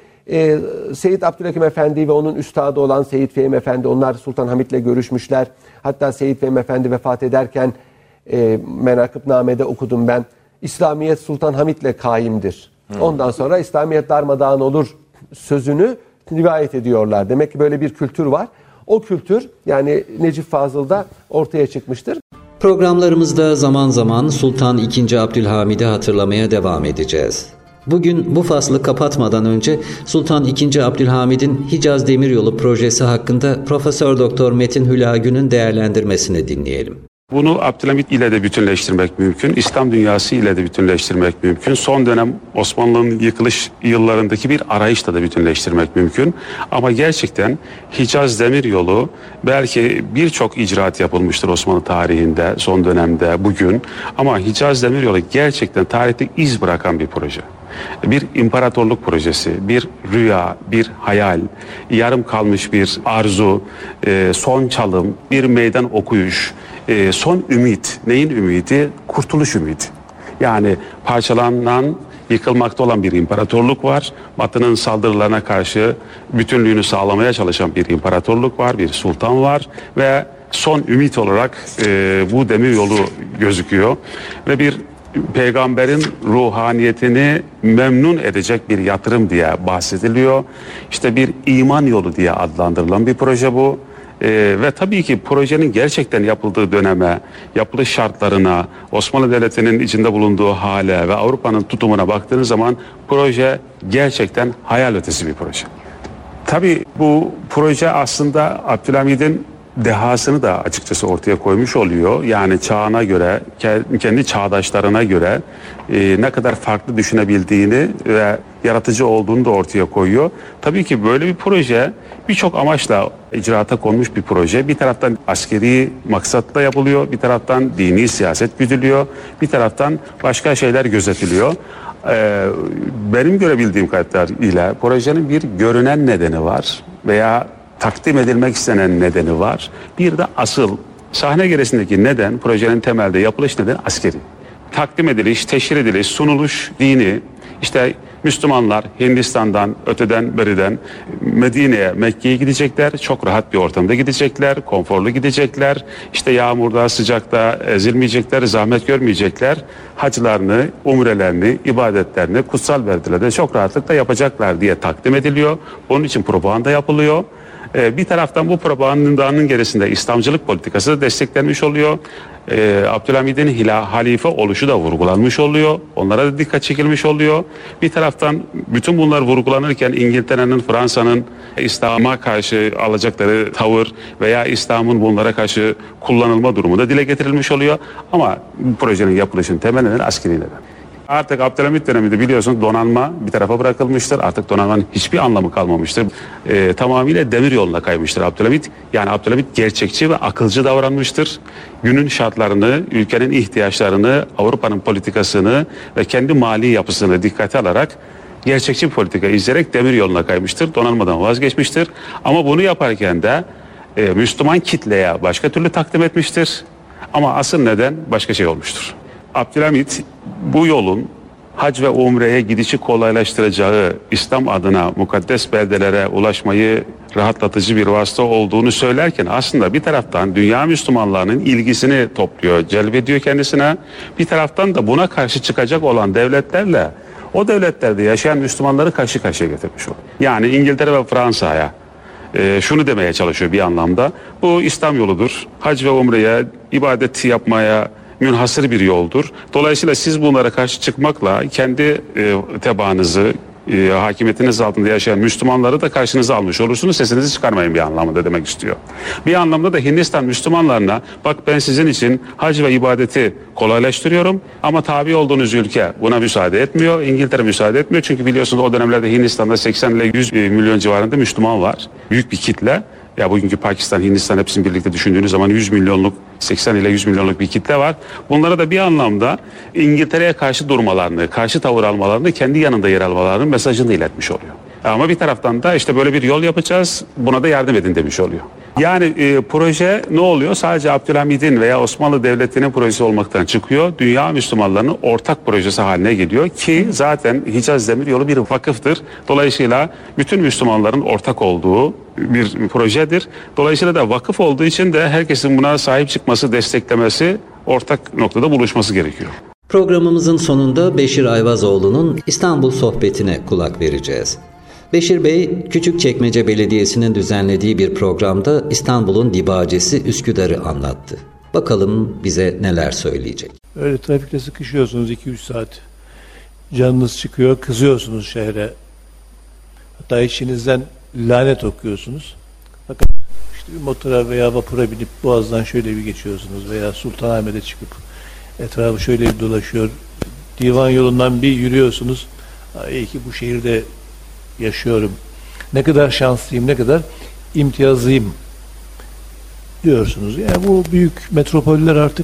Seyyid Abdülhakim Efendi ve onun üstadı olan Seyyid Fehim Efendi, onlar Sultan Hamid'le görüşmüşler. Hatta Seyyid Fehim Efendi vefat ederken Menakıb-Name'de okudum ben. İslamiyet Sultan Hamid'le kaimdir. Ondan sonra İslamiyet darmadağın olur sözünü rivayet ediyorlar. Demek ki böyle bir kültür var. O kültür yani Necip Fazıl'da ortaya çıkmıştır. Programlarımızda zaman zaman Sultan II. Abdülhamid'i hatırlamaya devam edeceğiz. Bugün bu faslı kapatmadan önce Sultan II. Abdülhamid'in Hicaz Demiryolu projesi hakkında Profesör Doktor Metin Hülagü'nün değerlendirmesini dinleyelim. Bunu Abdülhamit ile de bütünleştirmek mümkün. İslam dünyası ile de bütünleştirmek mümkün. Son dönem Osmanlı'nın yıkılış yıllarındaki bir arayışla da bütünleştirmek mümkün. Ama gerçekten Hicaz Demiryolu belki birçok icraat yapılmıştır Osmanlı tarihinde, son dönemde, bugün. Ama Hicaz Demiryolu gerçekten tarihte iz bırakan bir proje. Bir imparatorluk projesi, bir rüya, bir hayal, yarım kalmış bir arzu, son çalım, bir meydan okuyuş, son ümit. Neyin ümidi? Kurtuluş ümidi. Yani parçalanan, yıkılmakta olan bir imparatorluk var. Batı'nın saldırılarına karşı bütünlüğünü sağlamaya çalışan bir imparatorluk var, bir sultan var ve son ümit olarak bu demiryolu gözüküyor ve bir peygamberin ruhaniyetini memnun edecek bir yatırım diye bahsediliyor. İşte bir iman yolu diye adlandırılan bir proje bu. Ve tabii ki projenin gerçekten yapıldığı döneme, yapılış şartlarına, Osmanlı Devleti'nin içinde bulunduğu hale ve Avrupa'nın tutumuna baktığınız zaman proje gerçekten hayal ötesi bir proje. Tabii bu proje aslında Abdülhamid'in dehasını da açıkçası ortaya koymuş oluyor. Yani çağına göre, kendi çağdaşlarına göre ne kadar farklı düşünebildiğini ve yaratıcı olduğunu da ortaya koyuyor. Tabii ki böyle bir proje birçok amaçla icraata konmuş bir proje. Bir taraftan askeri maksatla yapılıyor, bir taraftan dini siyaset güdülüyor, bir taraftan başka şeyler gözetiliyor. Benim görebildiğim kadarıyla projenin bir görünen nedeni var veya takdim edilmek istenen nedeni var. Bir de asıl sahne gerisindeki neden, projenin temelde yapılış nedeni askeri. Takdim ediliş, teşhir ediliş, sunuluş dini, işte Müslümanlar Hindistan'dan, öteden beriden Medine'ye, Mekke'ye gidecekler. Çok rahat bir ortamda gidecekler, konforlu gidecekler. İşte yağmurda, sıcakta ezilmeyecekler, zahmet görmeyecekler. Haclarını, umrelerini, ibadetlerini kutsal beldilerde çok rahatlıkla yapacaklar diye takdim ediliyor. Onun için propaganda yapılıyor. Bir taraftan bu propagandanın gerisinde İslamcılık politikası da desteklenmiş oluyor. Abdülhamid'in halife oluşu da vurgulanmış oluyor. Onlara da dikkat çekilmiş oluyor. Bir taraftan bütün bunlar vurgulanırken İngiltere'nin, Fransa'nın İslam'a karşı alacakları tavır veya İslam'ın bunlara karşı kullanılma durumu da dile getirilmiş oluyor. Ama bu projenin yapılışının temel nedeni askeri neden. Artık Abdülhamit döneminde biliyorsunuz donanma bir tarafa bırakılmıştır. Artık donanmanın hiçbir anlamı kalmamıştır. Tamamıyla demir yoluna kaymıştır Abdülhamit. Yani Abdülhamit gerçekçi ve akılcı davranmıştır. Günün şartlarını, ülkenin ihtiyaçlarını, Avrupa'nın politikasını ve kendi mali yapısını dikkate alarak gerçekçi bir politika izleyerek demir yoluna kaymıştır. Donanmadan vazgeçmiştir. Ama bunu yaparken de Müslüman kitleye başka türlü takdim etmiştir. Ama asıl neden başka şey olmuştur. Abdülhamit bu yolun hac ve umreye gidişi kolaylaştıracağı, İslam adına mukaddes beldelere ulaşmayı rahatlatıcı bir vasıta olduğunu söylerken aslında bir taraftan dünya Müslümanlarının ilgisini topluyor, celbediyor kendisine. Bir taraftan da buna karşı çıkacak olan devletlerle o devletlerde yaşayan Müslümanları karşı karşıya getirmiş oluyor. Yani İngiltere ve Fransa'ya şunu demeye çalışıyor bir anlamda. Bu İslam yoludur. Hac ve umreye, ibadet yapmaya münhasır bir yoldur. Dolayısıyla siz bunlara karşı çıkmakla kendi tebaanızı, hakimiyetiniz altında yaşayan Müslümanları da karşınıza almış olursunuz. Sesinizi çıkarmayın bir anlamda demek istiyor. Bir anlamda da Hindistan Müslümanlarına bak ben sizin için hac ve ibadeti kolaylaştırıyorum ama tabi olduğunuz ülke buna müsaade etmiyor. İngiltere müsaade etmiyor. Çünkü biliyorsunuz o dönemlerde Hindistan'da 80 ile 100 milyon civarında Müslüman var. Büyük bir kitle. Ya bugünkü Pakistan, Hindistan hepsini birlikte düşündüğünüz zaman 100 milyonluk, 80 ile 100 milyonluk bir kitle var. Bunlara da bir anlamda İngiltere'ye karşı durmalarını, karşı tavır almalarını, kendi yanında yer almalarının mesajını iletmiş oluyor. Ama bir taraftan da işte böyle bir yol yapacağız, buna da yardım edin demiş oluyor. Yani proje ne oluyor? Sadece Abdülhamid'in veya Osmanlı Devleti'nin projesi olmaktan çıkıyor. Dünya Müslümanlarının ortak projesi haline geliyor ki zaten Hicaz Demiryolu bir vakıftır. Dolayısıyla bütün Müslümanların ortak olduğu bir projedir. Dolayısıyla da vakıf olduğu için de herkesin buna sahip çıkması, desteklemesi, ortak noktada buluşması gerekiyor. Programımızın sonunda Beşir Ayvazoğlu'nun İstanbul sohbetine kulak vereceğiz. Beşir Bey, Küçükçekmece Belediyesi'nin düzenlediği bir programda İstanbul'un dibacesi Üsküdar'ı anlattı. Bakalım bize neler söyleyecek. Öyle trafikte sıkışıyorsunuz 2-3 saat. Canınız çıkıyor, kızıyorsunuz şehre. Hatta içinizden lanet okuyorsunuz. Fakat işte bir motora veya vapura binip Boğaz'dan şöyle bir geçiyorsunuz veya Sultanahmet'e çıkıp etrafı şöyle bir dolaşıyor. Divan yolundan bir yürüyorsunuz. İyi ki bu şehirde yaşıyorum. Ne kadar şanslıyım, ne kadar imtiyazlıyım diyorsunuz. Yani bu büyük metropoller artık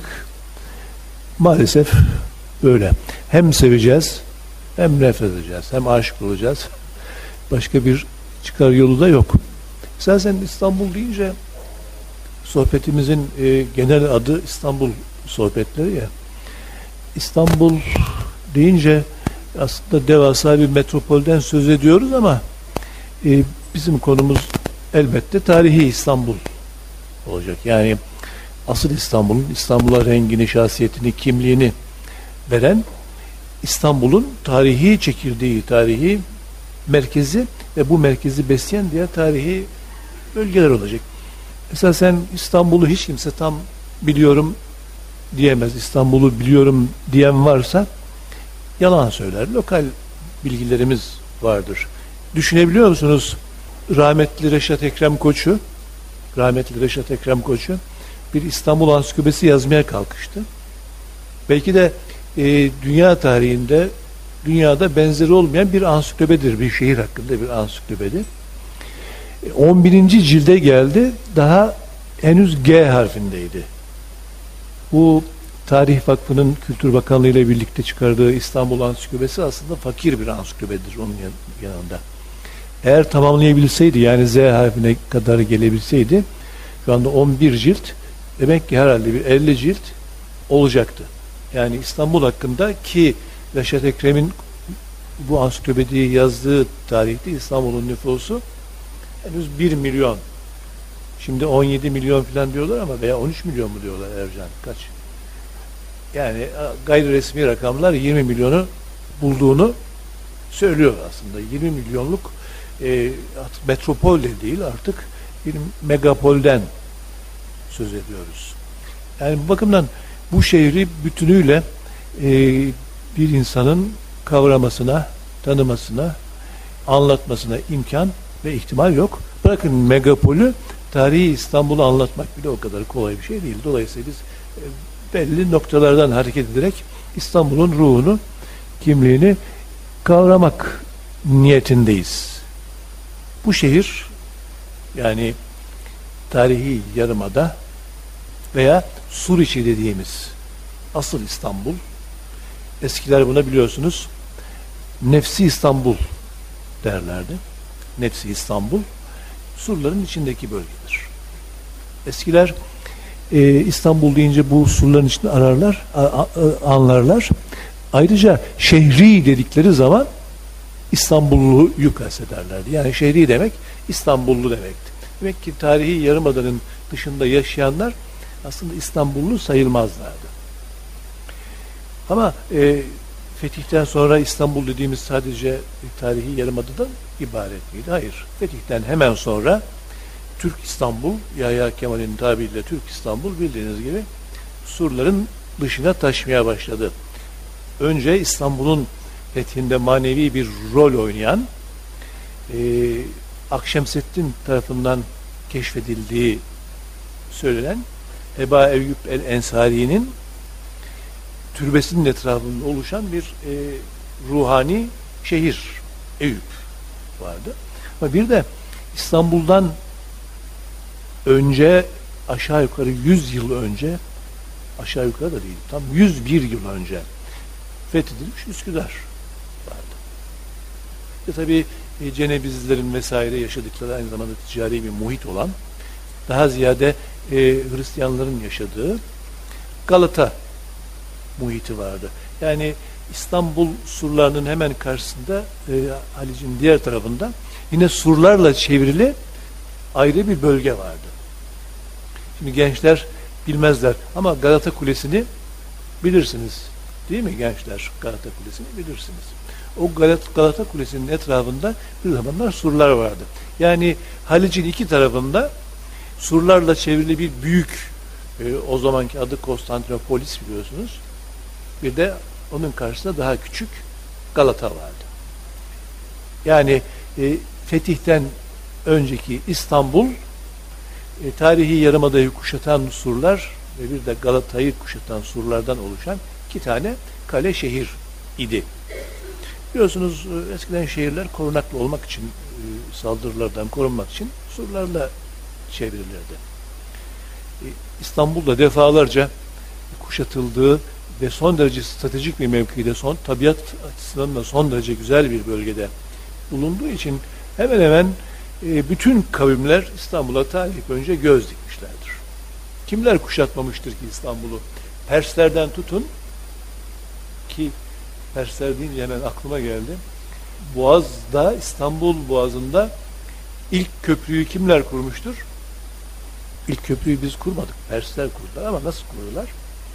maalesef böyle. Hem seveceğiz, hem nefret edeceğiz, hem aşık olacağız. Başka bir çıkar yolu da yok. Esasen İstanbul deyince sohbetimizin genel adı İstanbul sohbetleri ya. İstanbul deyince aslında devasa bir metropolden söz ediyoruz ama bizim konumuz elbette tarihi İstanbul olacak. Yani asıl İstanbul'un, İstanbul'a rengini, şahsiyetini, kimliğini veren İstanbul'un tarihi çekirdeği, tarihi merkezi ve bu merkezi besleyen diğer tarihi bölgeler olacak. Esasen İstanbul'u hiç kimse tam biliyorum diyemez. İstanbul'u biliyorum diyen varsa yalan söyler. Lokal bilgilerimiz vardır. Düşünebiliyor musunuz? Rahmetli Reşat Ekrem Koçu bir İstanbul Ansiklopedisi yazmaya kalkıştı. Belki de dünya tarihinde dünyada benzeri olmayan bir ansiklopedidir. Bir şehir hakkında bir ansiklopedi. 11. cilde geldi. Daha henüz G harfindeydi. Bu Tarih Vakfı'nın Kültür Bakanlığı ile birlikte çıkardığı İstanbul Ansiklopedisi aslında fakir bir ansiklopedidir onun yanında. Eğer tamamlayabilseydi, yani Z harfine kadar gelebilseydi, şu anda 11 cilt, demek ki herhalde bir 50 cilt olacaktı. Yani İstanbul hakkında, ki Reşat Ekrem'in bu ansiklopediyi yazdığı tarihte İstanbul'un nüfusu henüz 1 milyon. Şimdi 17 milyon falan diyorlar ama, veya 13 milyon mu diyorlar Ercan? Kaç? Yani gayri resmi rakamlar 20 milyonu bulduğunu söylüyor aslında. 20 milyonluk metropol de değil, artık bir megapolden söz ediyoruz. Yani bu bakımdan bu şehri bütünüyle bir insanın kavramasına, tanımasına, anlatmasına imkan ve ihtimal yok. Bırakın megapolü, tarihi İstanbul'u anlatmak bile o kadar kolay bir şey değil. Dolayısıyla biz belli noktalardan hareket ederek İstanbul'un ruhunu, kimliğini kavramak niyetindeyiz. Bu şehir, yani tarihi Yarımada veya Suriçi dediğimiz asıl İstanbul, eskiler buna biliyorsunuz Nefsi İstanbul derlerdi. Nefsi İstanbul, surların içindeki bölgedir. Eskiler İstanbul deyince bu surların içinde anlarlar. Ayrıca şehri dedikleri zaman İstanbullu'yu kastederlerdi. Yani şehri demek İstanbullu demekti. Demek ki tarihi Yarımada'nın dışında yaşayanlar aslında İstanbullu sayılmazlardı. Ama fetihten sonra İstanbul dediğimiz sadece tarihi Yarımada'dan ibaret miydi? Hayır. Fetihten hemen sonra Türk İstanbul, Yahya Kemal'in tabiriyle Türk İstanbul, bildiğiniz gibi surların dışına taşmaya başladı. Önce İstanbul'un fethinde manevi bir rol oynayan, Akşemseddin tarafından keşfedildiği söylenen Eba Eyyub el-Ensari'nin türbesinin etrafında oluşan bir ruhani şehir Eyüp vardı. Ama bir de İstanbul'dan önce, aşağı yukarı 100 yıl önce, aşağı yukarı da değil, tam 101 yıl önce fethedilmiş Üsküdar vardı. Tabii Cenevizlilerin vesaire yaşadıkları, aynı zamanda ticari bir muhit olan, daha ziyade Hristiyanların yaşadığı Galata muhiti vardı. Yani İstanbul surlarının hemen karşısında, Halic'in diğer tarafında yine surlarla çevrili ayrı bir bölge vardı. Şimdi gençler bilmezler ama Galata Kulesi'ni bilirsiniz. Değil mi gençler? Galata Kulesi'ni bilirsiniz. O Galata Kulesi'nin etrafında bir zamanlar surlar vardı. Yani Halic'in iki tarafında surlarla çevrili bir büyük, o zamanki adı Konstantinopolis biliyorsunuz. Bir de onun karşısında daha küçük Galata vardı. Yani fetihten önceki İstanbul, tarihi Yarımada'yı kuşatan surlar ve bir de Galata'yı kuşatan surlardan oluşan iki tane kale şehir idi. Biliyorsunuz eskiden şehirler korunaklı olmak için, saldırılardan korunmak için surlarla çevrilirdi. İstanbul'da defalarca kuşatıldığı ve son derece stratejik bir mevkide, tabiat açısından da son derece güzel bir bölgede bulunduğu için hemen hemen bütün kavimler İstanbul'a tarih boyunca göz dikmişlerdir. Kimler kuşatmamıştır ki İstanbul'u? Perslerden tutun ki, Persler deyince hemen aklıma geldi. Boğaz'da, İstanbul Boğazı'nda ilk köprüyü kimler kurmuştur? İlk köprüyü biz kurmadık. Persler kurdular ama nasıl kuruyorlar?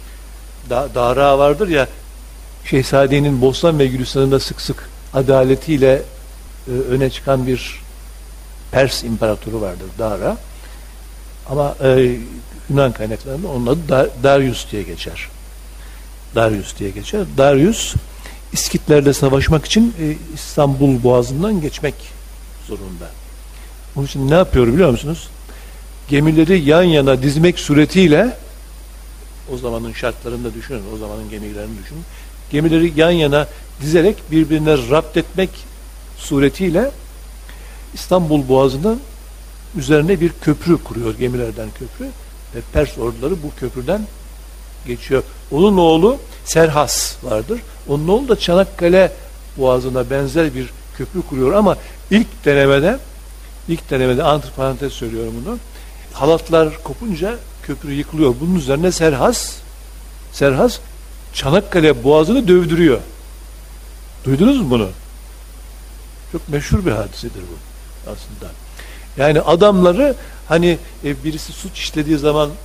Dara vardır ya, Şehzade'nin Bostan ve Gülistan'ında sık sık adaletiyle öne çıkan bir Pers imparatoru vardır, Dara. Ama Yunan kaynaklarında onun adı Darius diye geçer. Darius diye geçer. Darius İskitlerle savaşmak için İstanbul Boğazı'ndan geçmek zorunda. Onun için ne yapıyor biliyor musunuz? Gemileri yan yana dizmek suretiyle, o zamanın şartlarında düşünün, o zamanın gemilerini düşünün. Gemileri yan yana dizerek birbirine rapt etmek suretiyle İstanbul Boğazı'nın üzerine bir köprü kuruyor, gemilerden köprü, ve Pers orduları bu köprüden geçiyor. Onun oğlu Serhas vardır. Onun oğlu da Çanakkale Boğazı'na benzer bir köprü kuruyor ama ilk denemede antiparantez söylüyorum bunu. Halatlar kopunca köprü yıkılıyor. Bunun üzerine Serhas Çanakkale Boğazı'nı dövdürüyor. Duydunuz mu bunu? Çok meşhur bir hadisedir bu aslında. Yani adamları hani birisi suç işlediği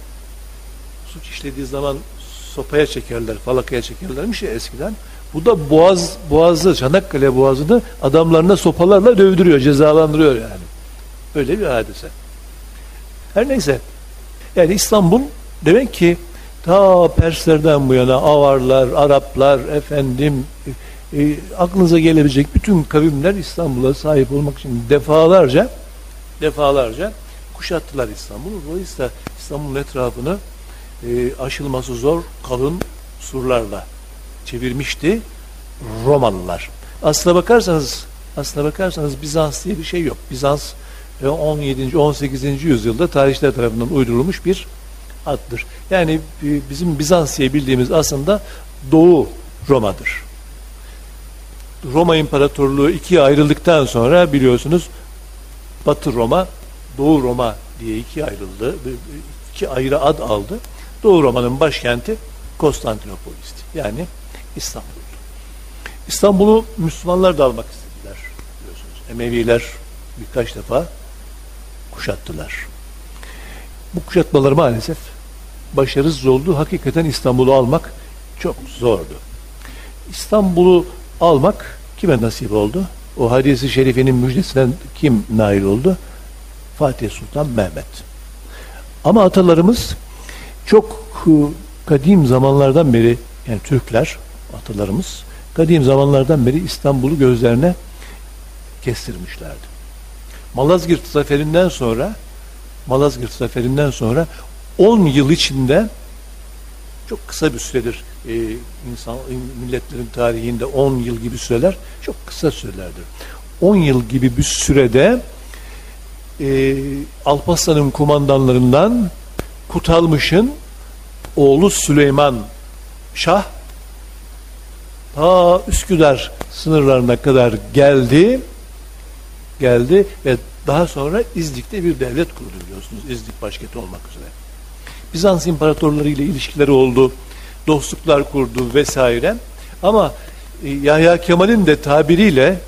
zaman sopaya çekerler, falakaya çekerlermiş ya eskiden. Bu da Boğazı, Çanakkale Boğazı'nı adamlarına sopalarla dövdürüyor, cezalandırıyor yani. Böyle bir hadise. Her neyse. Yani İstanbul demek ki ta Perslerden bu yana Avarlar, Araplar, aklınıza gelebilecek bütün kavimler İstanbul'a sahip olmak için defalarca kuşattılar İstanbul'u. Dolayısıyla İstanbul'un etrafını aşılması zor kalın surlarla çevirmişti Romalılar. Aslına bakarsanız Bizans diye bir şey yok. Bizans 17. 18. yüzyılda tarihçiler tarafından uydurulmuş bir addır. Yani bizim Bizans diye bildiğimiz aslında Doğu Roma'dır. Roma İmparatorluğu ikiye ayrıldıktan sonra biliyorsunuz Batı Roma, Doğu Roma diye ikiye ayrıldı. İki ayrı ad aldı. Doğu Roma'nın başkenti Konstantinopolis'ti. Yani İstanbul. İstanbul'u Müslümanlar da almak istediler biliyorsunuz. Emeviler birkaç defa kuşattılar. Bu kuşatmalar maalesef başarısız oldu. Hakikaten İstanbul'u almak çok zordu. İstanbul'u almak kime nasip oldu? O hadis-i şerifenin müjdesinden kim nail oldu? Fatih Sultan Mehmet. Ama atalarımız çok kadim zamanlardan beri, yani Türkler, atalarımız kadim zamanlardan beri İstanbul'u gözlerine kestirmişlerdi. Malazgirt Zaferi'nden sonra 10 yıl içinde, çok kısa bir süredir milletlerin tarihinde 10 yıl gibi süreler çok kısa sürelerdir. 10 yıl gibi bir sürede Alparslan'ın kumandanlarından Kutalmış'ın oğlu Süleyman Şah ta Üsküdar sınırlarına kadar geldi ve daha sonra İznik'te bir devlet kurdu biliyorsunuz. İznik başkenti olmak üzere. Bizans imparatorları ile ilişkileri oldu, dostluklar kurdu vesaire. Ama Yahya Kemal'in de tabiriyle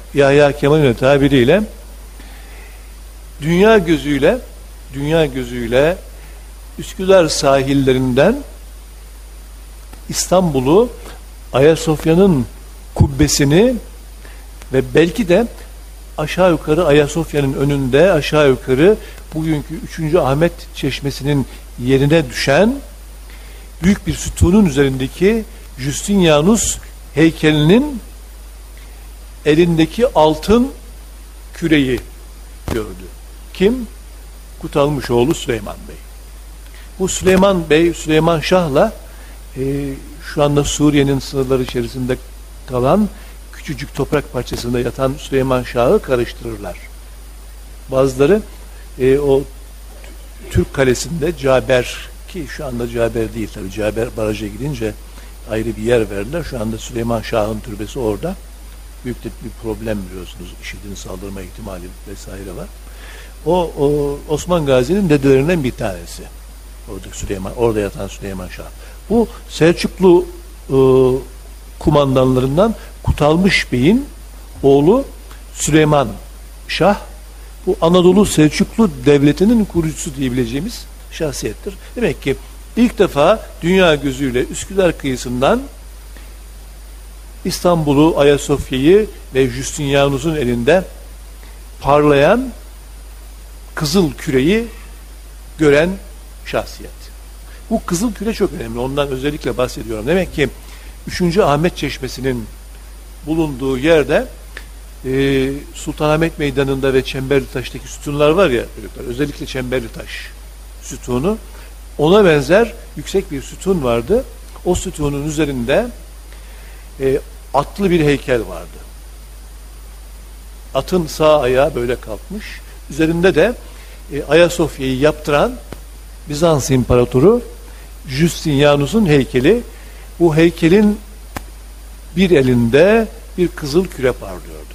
dünya gözüyle Üsküdar sahillerinden İstanbul'u, Ayasofya'nın kubbesini ve belki de aşağı yukarı Ayasofya'nın önünde aşağı yukarı bugünkü 3. Ahmet Çeşmesi'nin yerine düşen büyük bir sütunun üzerindeki Justinianus heykelinin elindeki altın küreyi gördü. Kim? Kutalmışoğlu Süleyman Bey. Bu Süleyman Şah'la şu anda Suriye'nin sınırları içerisinde kalan küçücük toprak parçasında yatan Süleyman Şah'ı karıştırırlar. Bazıları o Türk Kalesi'nde Caber, ki şu anda Caber değil tabii, Caber baraja gidince ayrı bir yer verdiler. Şu anda Süleyman Şah'ın türbesi orada. Büyük de bir problem biliyorsunuz. IŞİD'in saldırma ihtimali vesaire var. O Osman Gazi'nin dedelerinden bir tanesi. Orada yatan Süleyman Şah. Bu Selçuklu kumandanlarından Kutalmış Bey'in oğlu Süleyman Şah, bu Anadolu Selçuklu Devleti'nin kurucusu diyebileceğimiz şahsiyettir. Demek ki ilk defa dünya gözüyle Üsküdar kıyısından İstanbul'u, Ayasofya'yı ve Justinianus'un elinde parlayan kızıl küreyi gören şahsiyet. Bu kızıl küre çok önemli. Ondan özellikle bahsediyorum. Demek ki 3. Ahmet Çeşmesi'nin bulunduğu yerde Sultanahmet Meydanı'nda ve Çemberlitaş'taki sütunlar var ya, özellikle Çemberlitaş sütunu, ona benzer yüksek bir sütun vardı. O sütunun üzerinde atlı bir heykel vardı. Atın sağ ayağı böyle kalkmış. Üzerinde de Ayasofya'yı yaptıran Bizans İmparatoru Justinianus'un heykeli. Bu heykelin bir elinde bir kızıl küre parlıyordu.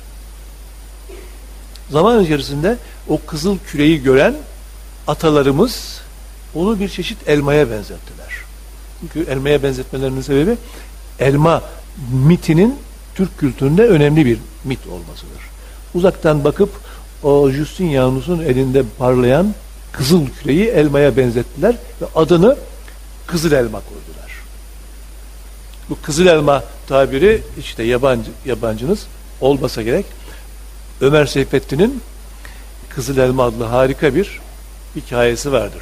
Zaman içerisinde o kızıl küreyi gören atalarımız onu bir çeşit elmaya benzettiler. Çünkü elmaya benzetmelerinin sebebi elma mitinin Türk kültüründe önemli bir mit olmasıdır. Uzaktan bakıp o Justinianus'un elinde parlayan kızıl küreyi elmaya benzettiler ve adını kızıl elma koydular. Bu kızıl elma tabiri işte yabancınız olmasa gerek. Ömer Seyfettin'in Kızıl Elma adlı harika bir hikayesi vardır.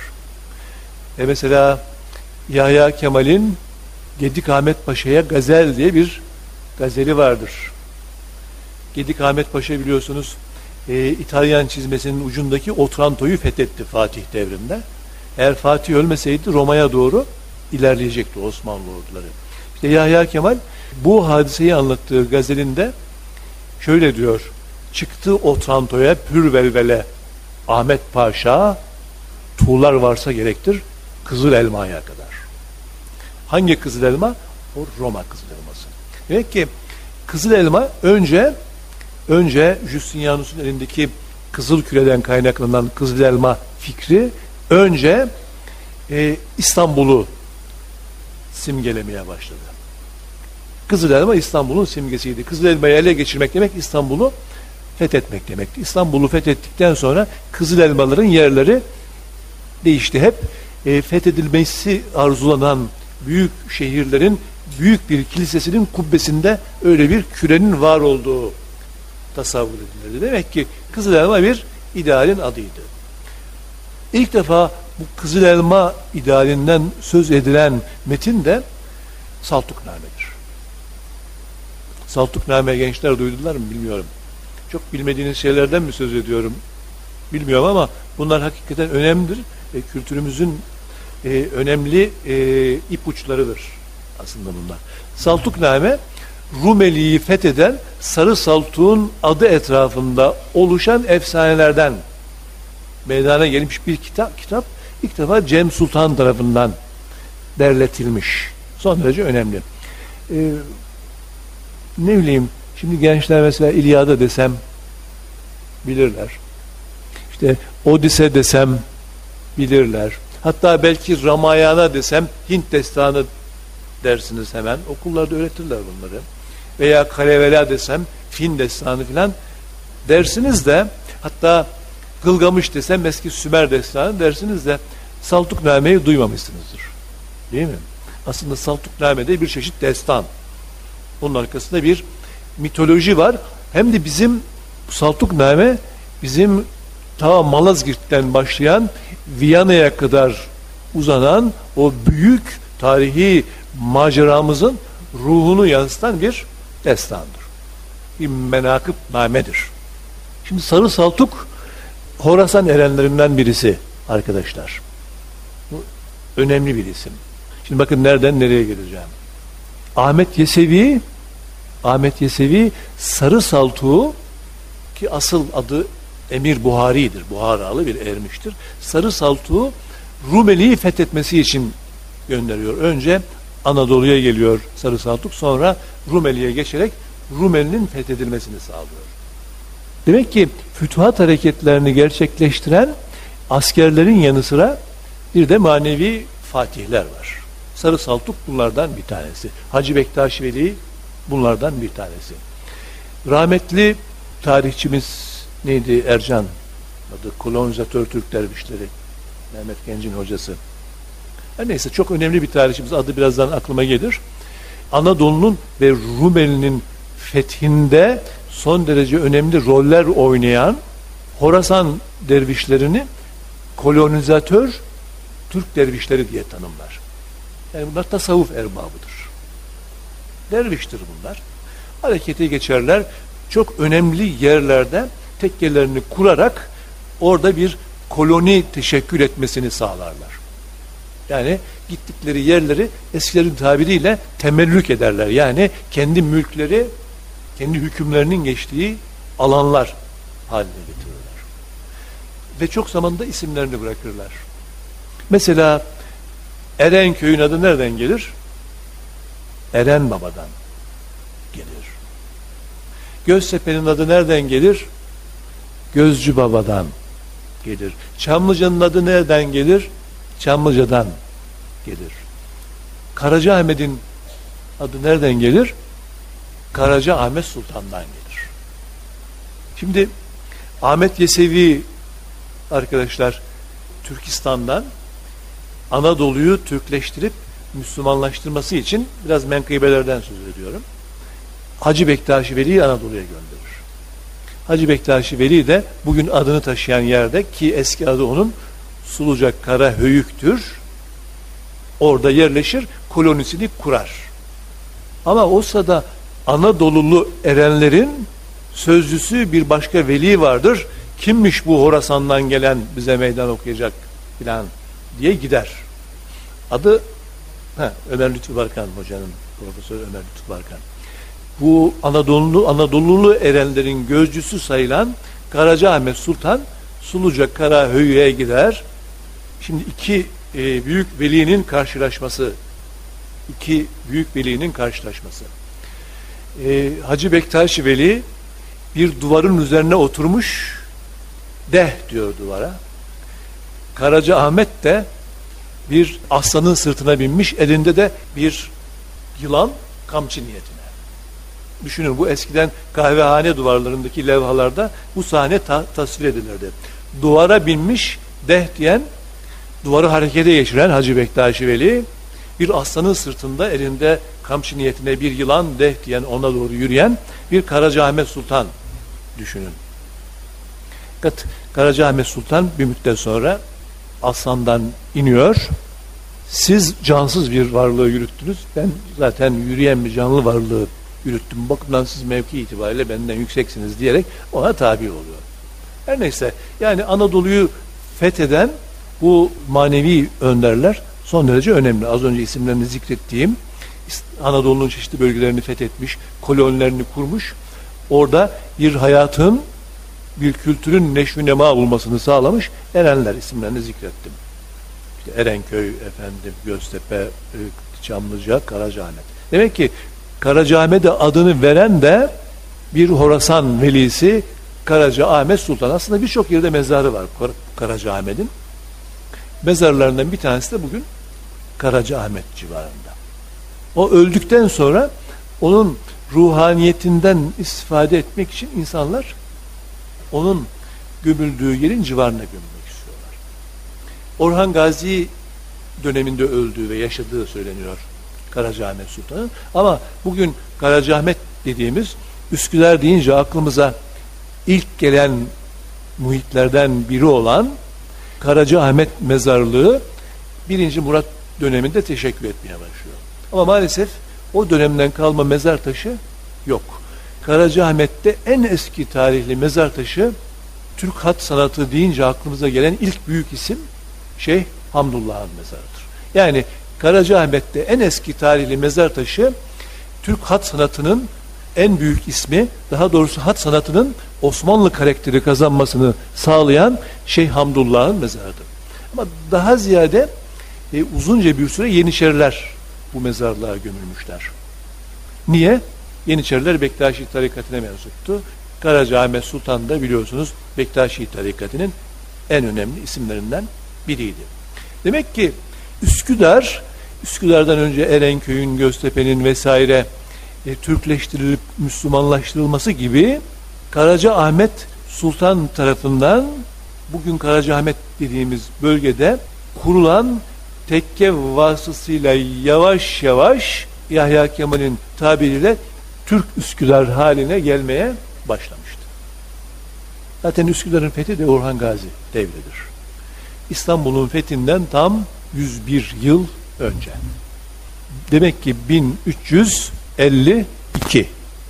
Mesela Yahya Kemal'in Gedik Ahmet Paşa'ya gazel diye bir gazeli vardır. Gedik Ahmet Paşa biliyorsunuz İtalyan çizmesinin ucundaki Otranto'yu fethetti Fatih devrinde. Eğer Fatih ölmeseydi Roma'ya doğru ilerleyecekti Osmanlı orduları. İşte Yahya Kemal bu hadiseyi anlattığı gazelinde şöyle diyor: çıktı Otranto'ya pür velvele Ahmet Paşa, tuğlar varsa gerektir Kızıl Elma'ya kadar. Hangi Kızıl Elma? O Roma Kızıl Elması. Demek ki Kızıl Elma önce Justinianus'un elindeki kızıl küreden kaynaklanan Kızıl Elma fikri önce İstanbul'u simgelemeye başladı. Kızıl Elma İstanbul'un simgesiydi. Kızıl Elma'yı ele geçirmek demek İstanbul'u fethetmek demekti. İstanbul'u fethettikten sonra Kızıl Elmaların yerleri değişti. Hep fethedilmesi arzulanan büyük şehirlerin büyük bir kilisesinin kubbesinde öyle bir kürenin var olduğu tasavvur edilirdi. Demek ki Kızıl Elma bir idealin adıydı. İlk defa bu Kızıl Elma idealinden söz edilen metin de Saltukname'dir. Saltukname gençler duydular mı bilmiyorum. Çok bilmediğiniz şeylerden mi söz ediyorum bilmiyorum ama bunlar hakikaten önemlidir. Kültürümüzün önemli ipuçlarıdır aslında bunlar. Saltukname, Rumeli'yi fetheden Sarı Saltuk'un adı etrafında oluşan efsanelerden meydana gelmiş bir kitap ilk defa Cem Sultan tarafından derletilmiş. Son derece önemli. Ne bileyim, şimdi gençler mesela İlyada desem bilirler. İşte Odise desem bilirler. Hatta belki Ramayana desem Hint destanı dersiniz hemen. Okullarda öğretirler bunları. Veya Kalevela desem Fin destanı filan dersiniz de, hatta Gılgamış desem eski Sümer destanı dersiniz de Saltukname'yi duymamışsınızdır. Değil mi? Aslında Saltukname'de bir çeşit destan. Onun arkasında bir mitoloji var. Hem de bizim Saltukname bizim ta Malazgirt'ten başlayan Viyana'ya kadar uzanan o büyük tarihi maceramızın ruhunu yansıtan bir destandır. Bir menakıb namedir. Şimdi Sarı Saltuk Horasan erenlerinden birisi arkadaşlar. Bu önemli bir isim. Şimdi bakın nereden nereye geleceğim. Ahmet Yesevi Sarı Saltuk'u, ki asıl adı Emir Buhari'dir. Buharalı bir ermiştir. Sarı Saltuk'u Rumeli'yi fethetmesi için gönderiyor. Önce Anadolu'ya geliyor Sarı Saltuk, sonra Rumeli'ye geçerek Rumeli'nin fethedilmesini sağlıyor. Demek ki fütuhat hareketlerini gerçekleştiren askerlerin yanı sıra bir de manevi fatihler var. Sarı Saltuk bunlardan bir tanesi. Hacı Bektaş Veli bunlardan bir tanesi. Rahmetli tarihçimiz neydi? Ercan adı, kolonizatör Türk dervişleri, Mehmet Genc'in hocası. Her neyse, çok önemli bir tarihçimiz, adı birazdan aklıma gelir. Anadolu'nun ve Rumeli'nin fethinde son derece önemli roller oynayan Horasan dervişlerini kolonizatör Türk dervişleri diye tanımlar. Yani bunlar tasavvuf erbabıdır. Derviştir bunlar. Harekete geçerler. Çok önemli yerlerde tekkelerini kurarak orada bir koloni teşekkül etmesini sağlarlar. Yani gittikleri yerleri eskilerin tabiriyle temellük ederler. Yani kendi mülkleri, kendi hükümlerinin geçtiği alanlar haline getirirler. Ve çok zamanda isimlerini bırakırlar. Mesela Erenköy'ün adı nereden gelir? Eren Baba'dan gelir. Göztepe'nin adı nereden gelir? Gözcü Baba'dan gelir. Çamlıca'nın adı nereden gelir? Çamlıca'dan gelir. Karacaahmet'in adı nereden gelir? Karacaahmet Sultan'dan gelir. Şimdi Ahmet Yesevi arkadaşlar Türkistan'dan Anadolu'yu Türkleştirip Müslümanlaştırması için biraz menkıbelerden söz ediyorum. Hacı Bektaşi Veli'yi Anadolu'ya gönderir. Hacı Bektaşi Veli de bugün adını taşıyan yerde, ki eski adı onun Suluca Karahöyük'tür. Orada yerleşir, kolonisini kurar. Ama o sırada Anadolulu erenlerin sözcüsü bir başka veli vardır. Kimmiş bu Horasan'dan gelen bize meydan okuyacak filan diye gider. Adı Ömer Lütfü Barkan hocanın, Profesör Ömer Lütfü Barkan. Bu Anadolulu erenlerin gözcüsü sayılan Karacaahmet Sultan Suluca Karahöyük'e gider. Şimdi iki büyük velinin karşılaşması. Hacı Bektaşi Veli bir duvarın üzerine oturmuş, deh diyor duvara. Karacaahmet de bir aslanın sırtına binmiş, elinde de bir yılan, kamçı niyetine. Düşünün, bu eskiden kahvehane duvarlarındaki levhalarda bu sahne tasvir edilirdi. Duvara binmiş, deh diyen, duvarı harekete geçiren Hacı Bektaşi Veli, bir aslanın sırtında elinde kamçı niyetine bir yılan, deh diyen, ona doğru yürüyen bir Karacaahmet Sultan düşünün. Karacaahmet Sultan bir müddet sonra aslandan iniyor. Siz cansız bir varlığı yürüttünüz. Ben zaten yürüyen bir canlı varlığı yürüttüm. Bakımdan siz mevki itibariyle benden yükseksiniz diyerek ona tabi oluyor. Her neyse, yani Anadolu'yu fetheden bu manevi önderler son derece önemli. Az önce isimlerini zikrettiğim Anadolu'nun çeşitli bölgelerini fethetmiş, kolonilerini kurmuş. Orada bir hayatın, bir kültürün neşvi nema bulmasını sağlamış erenler, isimlerini zikrettim. İşte Erenköy, Göztepe, Çamlıca, Karacaahmet. Demek ki Karacaahmet'e adını veren de bir Horasan velisi Karacaahmet Sultan. Aslında birçok yerde mezarı var Karacaahmet'in. Mezarlarından bir tanesi de bugün Karacaahmet civarında. O öldükten sonra onun ruhaniyetinden istifade etmek için insanlar onun gömüldüğü yerin civarına gömülmek istiyorlar. Orhan Gazi döneminde öldüğü ve yaşadığı söyleniyor Karacaahmet Sultan'ın. Ama bugün Karacaahmet dediğimiz, Üsküdar deyince aklımıza ilk gelen muhitlerden biri olan Karacaahmet mezarlığı 1. Murat döneminde teşekkür etmeye başlıyor. Ama maalesef o dönemden kalma mezar taşı yok. Karacaahmet'te en eski tarihli mezar taşı, Türk hat sanatı deyince aklımıza gelen ilk büyük isim Şeyh Hamdullah'ın mezarıdır. Yani Karacaahmet'te en eski tarihli mezar taşı, Türk hat sanatının en büyük ismi, daha doğrusu hat sanatının Osmanlı karakteri kazanmasını sağlayan Şeyh Hamdullah'ın mezarıdır. Ama daha ziyade uzunca bir süre Yeniçeriler bu mezarlığa gömülmüşler. Niye? Yeniçeriler Bektaşi tarikatine mensuptu. Karacaahmet Sultan da biliyorsunuz Bektaşi tarikatının en önemli isimlerinden biriydi. Demek ki Üsküdar'dan önce Erenköy'ün, Göztepe'nin vesaire Türkleştirilip Müslümanlaştırılması gibi Karacaahmet Sultan tarafından bugün Karacaahmet dediğimiz bölgede kurulan tekke vasıtasıyla yavaş yavaş Yahya Kemal'in tabiriyle Türk Üsküdar haline gelmeye başlamıştı. Zaten Üsküdar'ın fethi de Orhan Gazi devridir. İstanbul'un fethinden tam 101 yıl önce. Demek ki 1352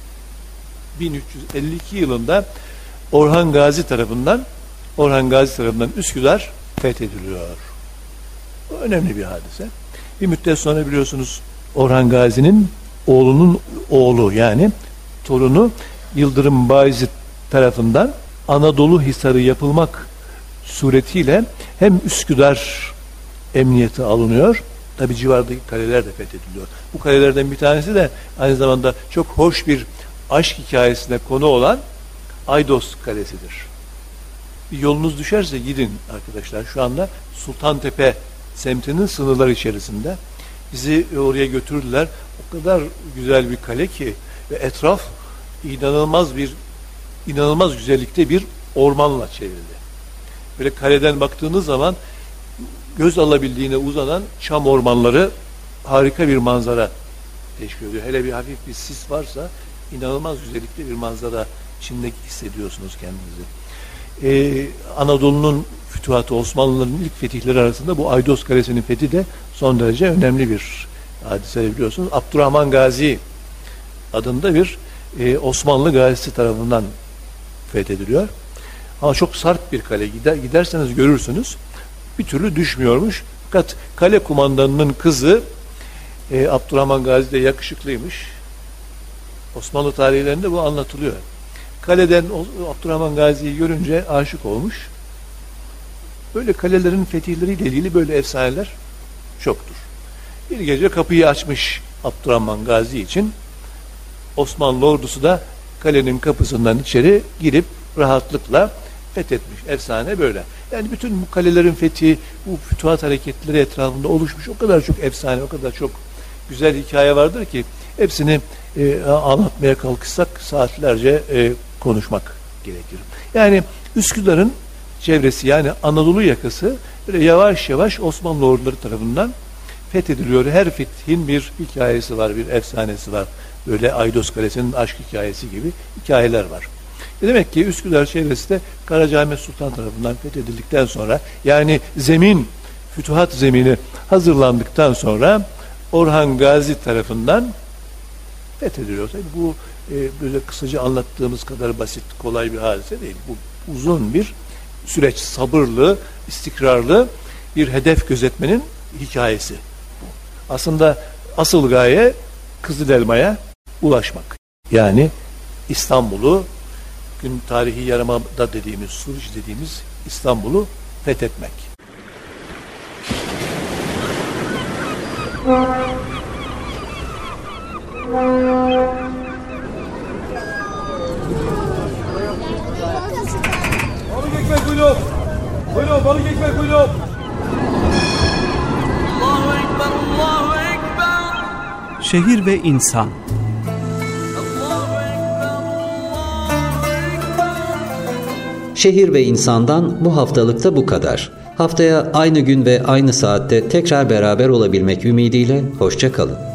yılında Orhan Gazi tarafından Üsküdar fethediliyor. Bu önemli bir hadise. Bir müddet sonra biliyorsunuz Orhan Gazi'nin oğlunun oğlu yani torunu Yıldırım Bayezid tarafından Anadolu Hisarı yapılmak suretiyle hem Üsküdar emniyeti alınıyor, tabi civardaki kaleler de fethediliyor. Bu kalelerden bir tanesi de aynı zamanda çok hoş bir aşk hikayesine konu olan Aydos Kalesi'dir. Bir yolunuz düşerse gidin arkadaşlar. Şu anda Sultantepe semtinin sınırları içerisinde. Bizi oraya götürdüler. O kadar güzel bir kale ki ve etraf inanılmaz güzellikte bir ormanla çevrildi. Böyle kaleden baktığınız zaman göz alabildiğine uzanan çam ormanları harika bir manzara teşkil ediyor. Hele bir hafif bir sis varsa inanılmaz güzellikte bir manzara içinde hissediyorsunuz kendinizi. Anadolu'nun fütuhatı, Osmanlıların ilk fetihleri arasında bu Aydos Kalesi'nin fethi de son derece önemli bir hadise biliyorsunuz. Abdurrahman Gazi adında bir Osmanlı gazisi tarafından fethediliyor. Ama çok sert bir kale. Giderseniz görürsünüz. Bir türlü düşmüyormuş. Fakat kale kumandanının kızı Abdurrahman Gazi de yakışıklıymış. Osmanlı tarihlerinde bu anlatılıyor. Kaleden Abdurrahman Gazi'yi görünce aşık olmuş. Böyle kalelerin fetihleriyle ilgili böyle efsaneler çoktur. Bir gece kapıyı açmış Abdurrahman Gazi için. Osmanlı ordusu da kalenin kapısından içeri girip rahatlıkla fethetmiş. Efsane böyle. Yani bütün bu kalelerin fethi, bu fütuhat hareketleri etrafında oluşmuş o kadar çok efsane, o kadar çok güzel hikaye vardır ki hepsini anlatmaya kalkışsak saatlerce konuşmak gerekir. Yani Üsküdar'ın çevresi yani Anadolu yakası böyle yavaş yavaş Osmanlı orduları tarafından fethediliyor. Her fethin bir hikayesi var, bir efsanesi var. Böyle Aydos Kalesi'nin aşk hikayesi gibi hikayeler var. Demek ki Üsküdar çevresi de Karacaahmet Sultan tarafından fethedildikten sonra yani fütuhat zemini hazırlandıktan sonra Orhan Gazi tarafından fethediliyor. Tabii bu böyle kısaca anlattığımız kadar basit, kolay bir hadise değil. Bu uzun bir süreç, sabırlı, istikrarlı bir hedef gözetmenin hikayesi. Aslında asıl gaye Kızılelma'ya ulaşmak. Yani İstanbul'u, gün tarihi yarımada dediğimiz, Suruç dediğimiz İstanbul'u fethetmek. Balık ekmek buyurun. Buyurun balık ekmek buyurun. Allahu Ekber, Allahu Ekber. Şehir ve insan. Şehir ve insandan bu haftalıkta bu kadar. Haftaya aynı gün ve aynı saatte tekrar beraber olabilmek ümidiyle hoşça kalın.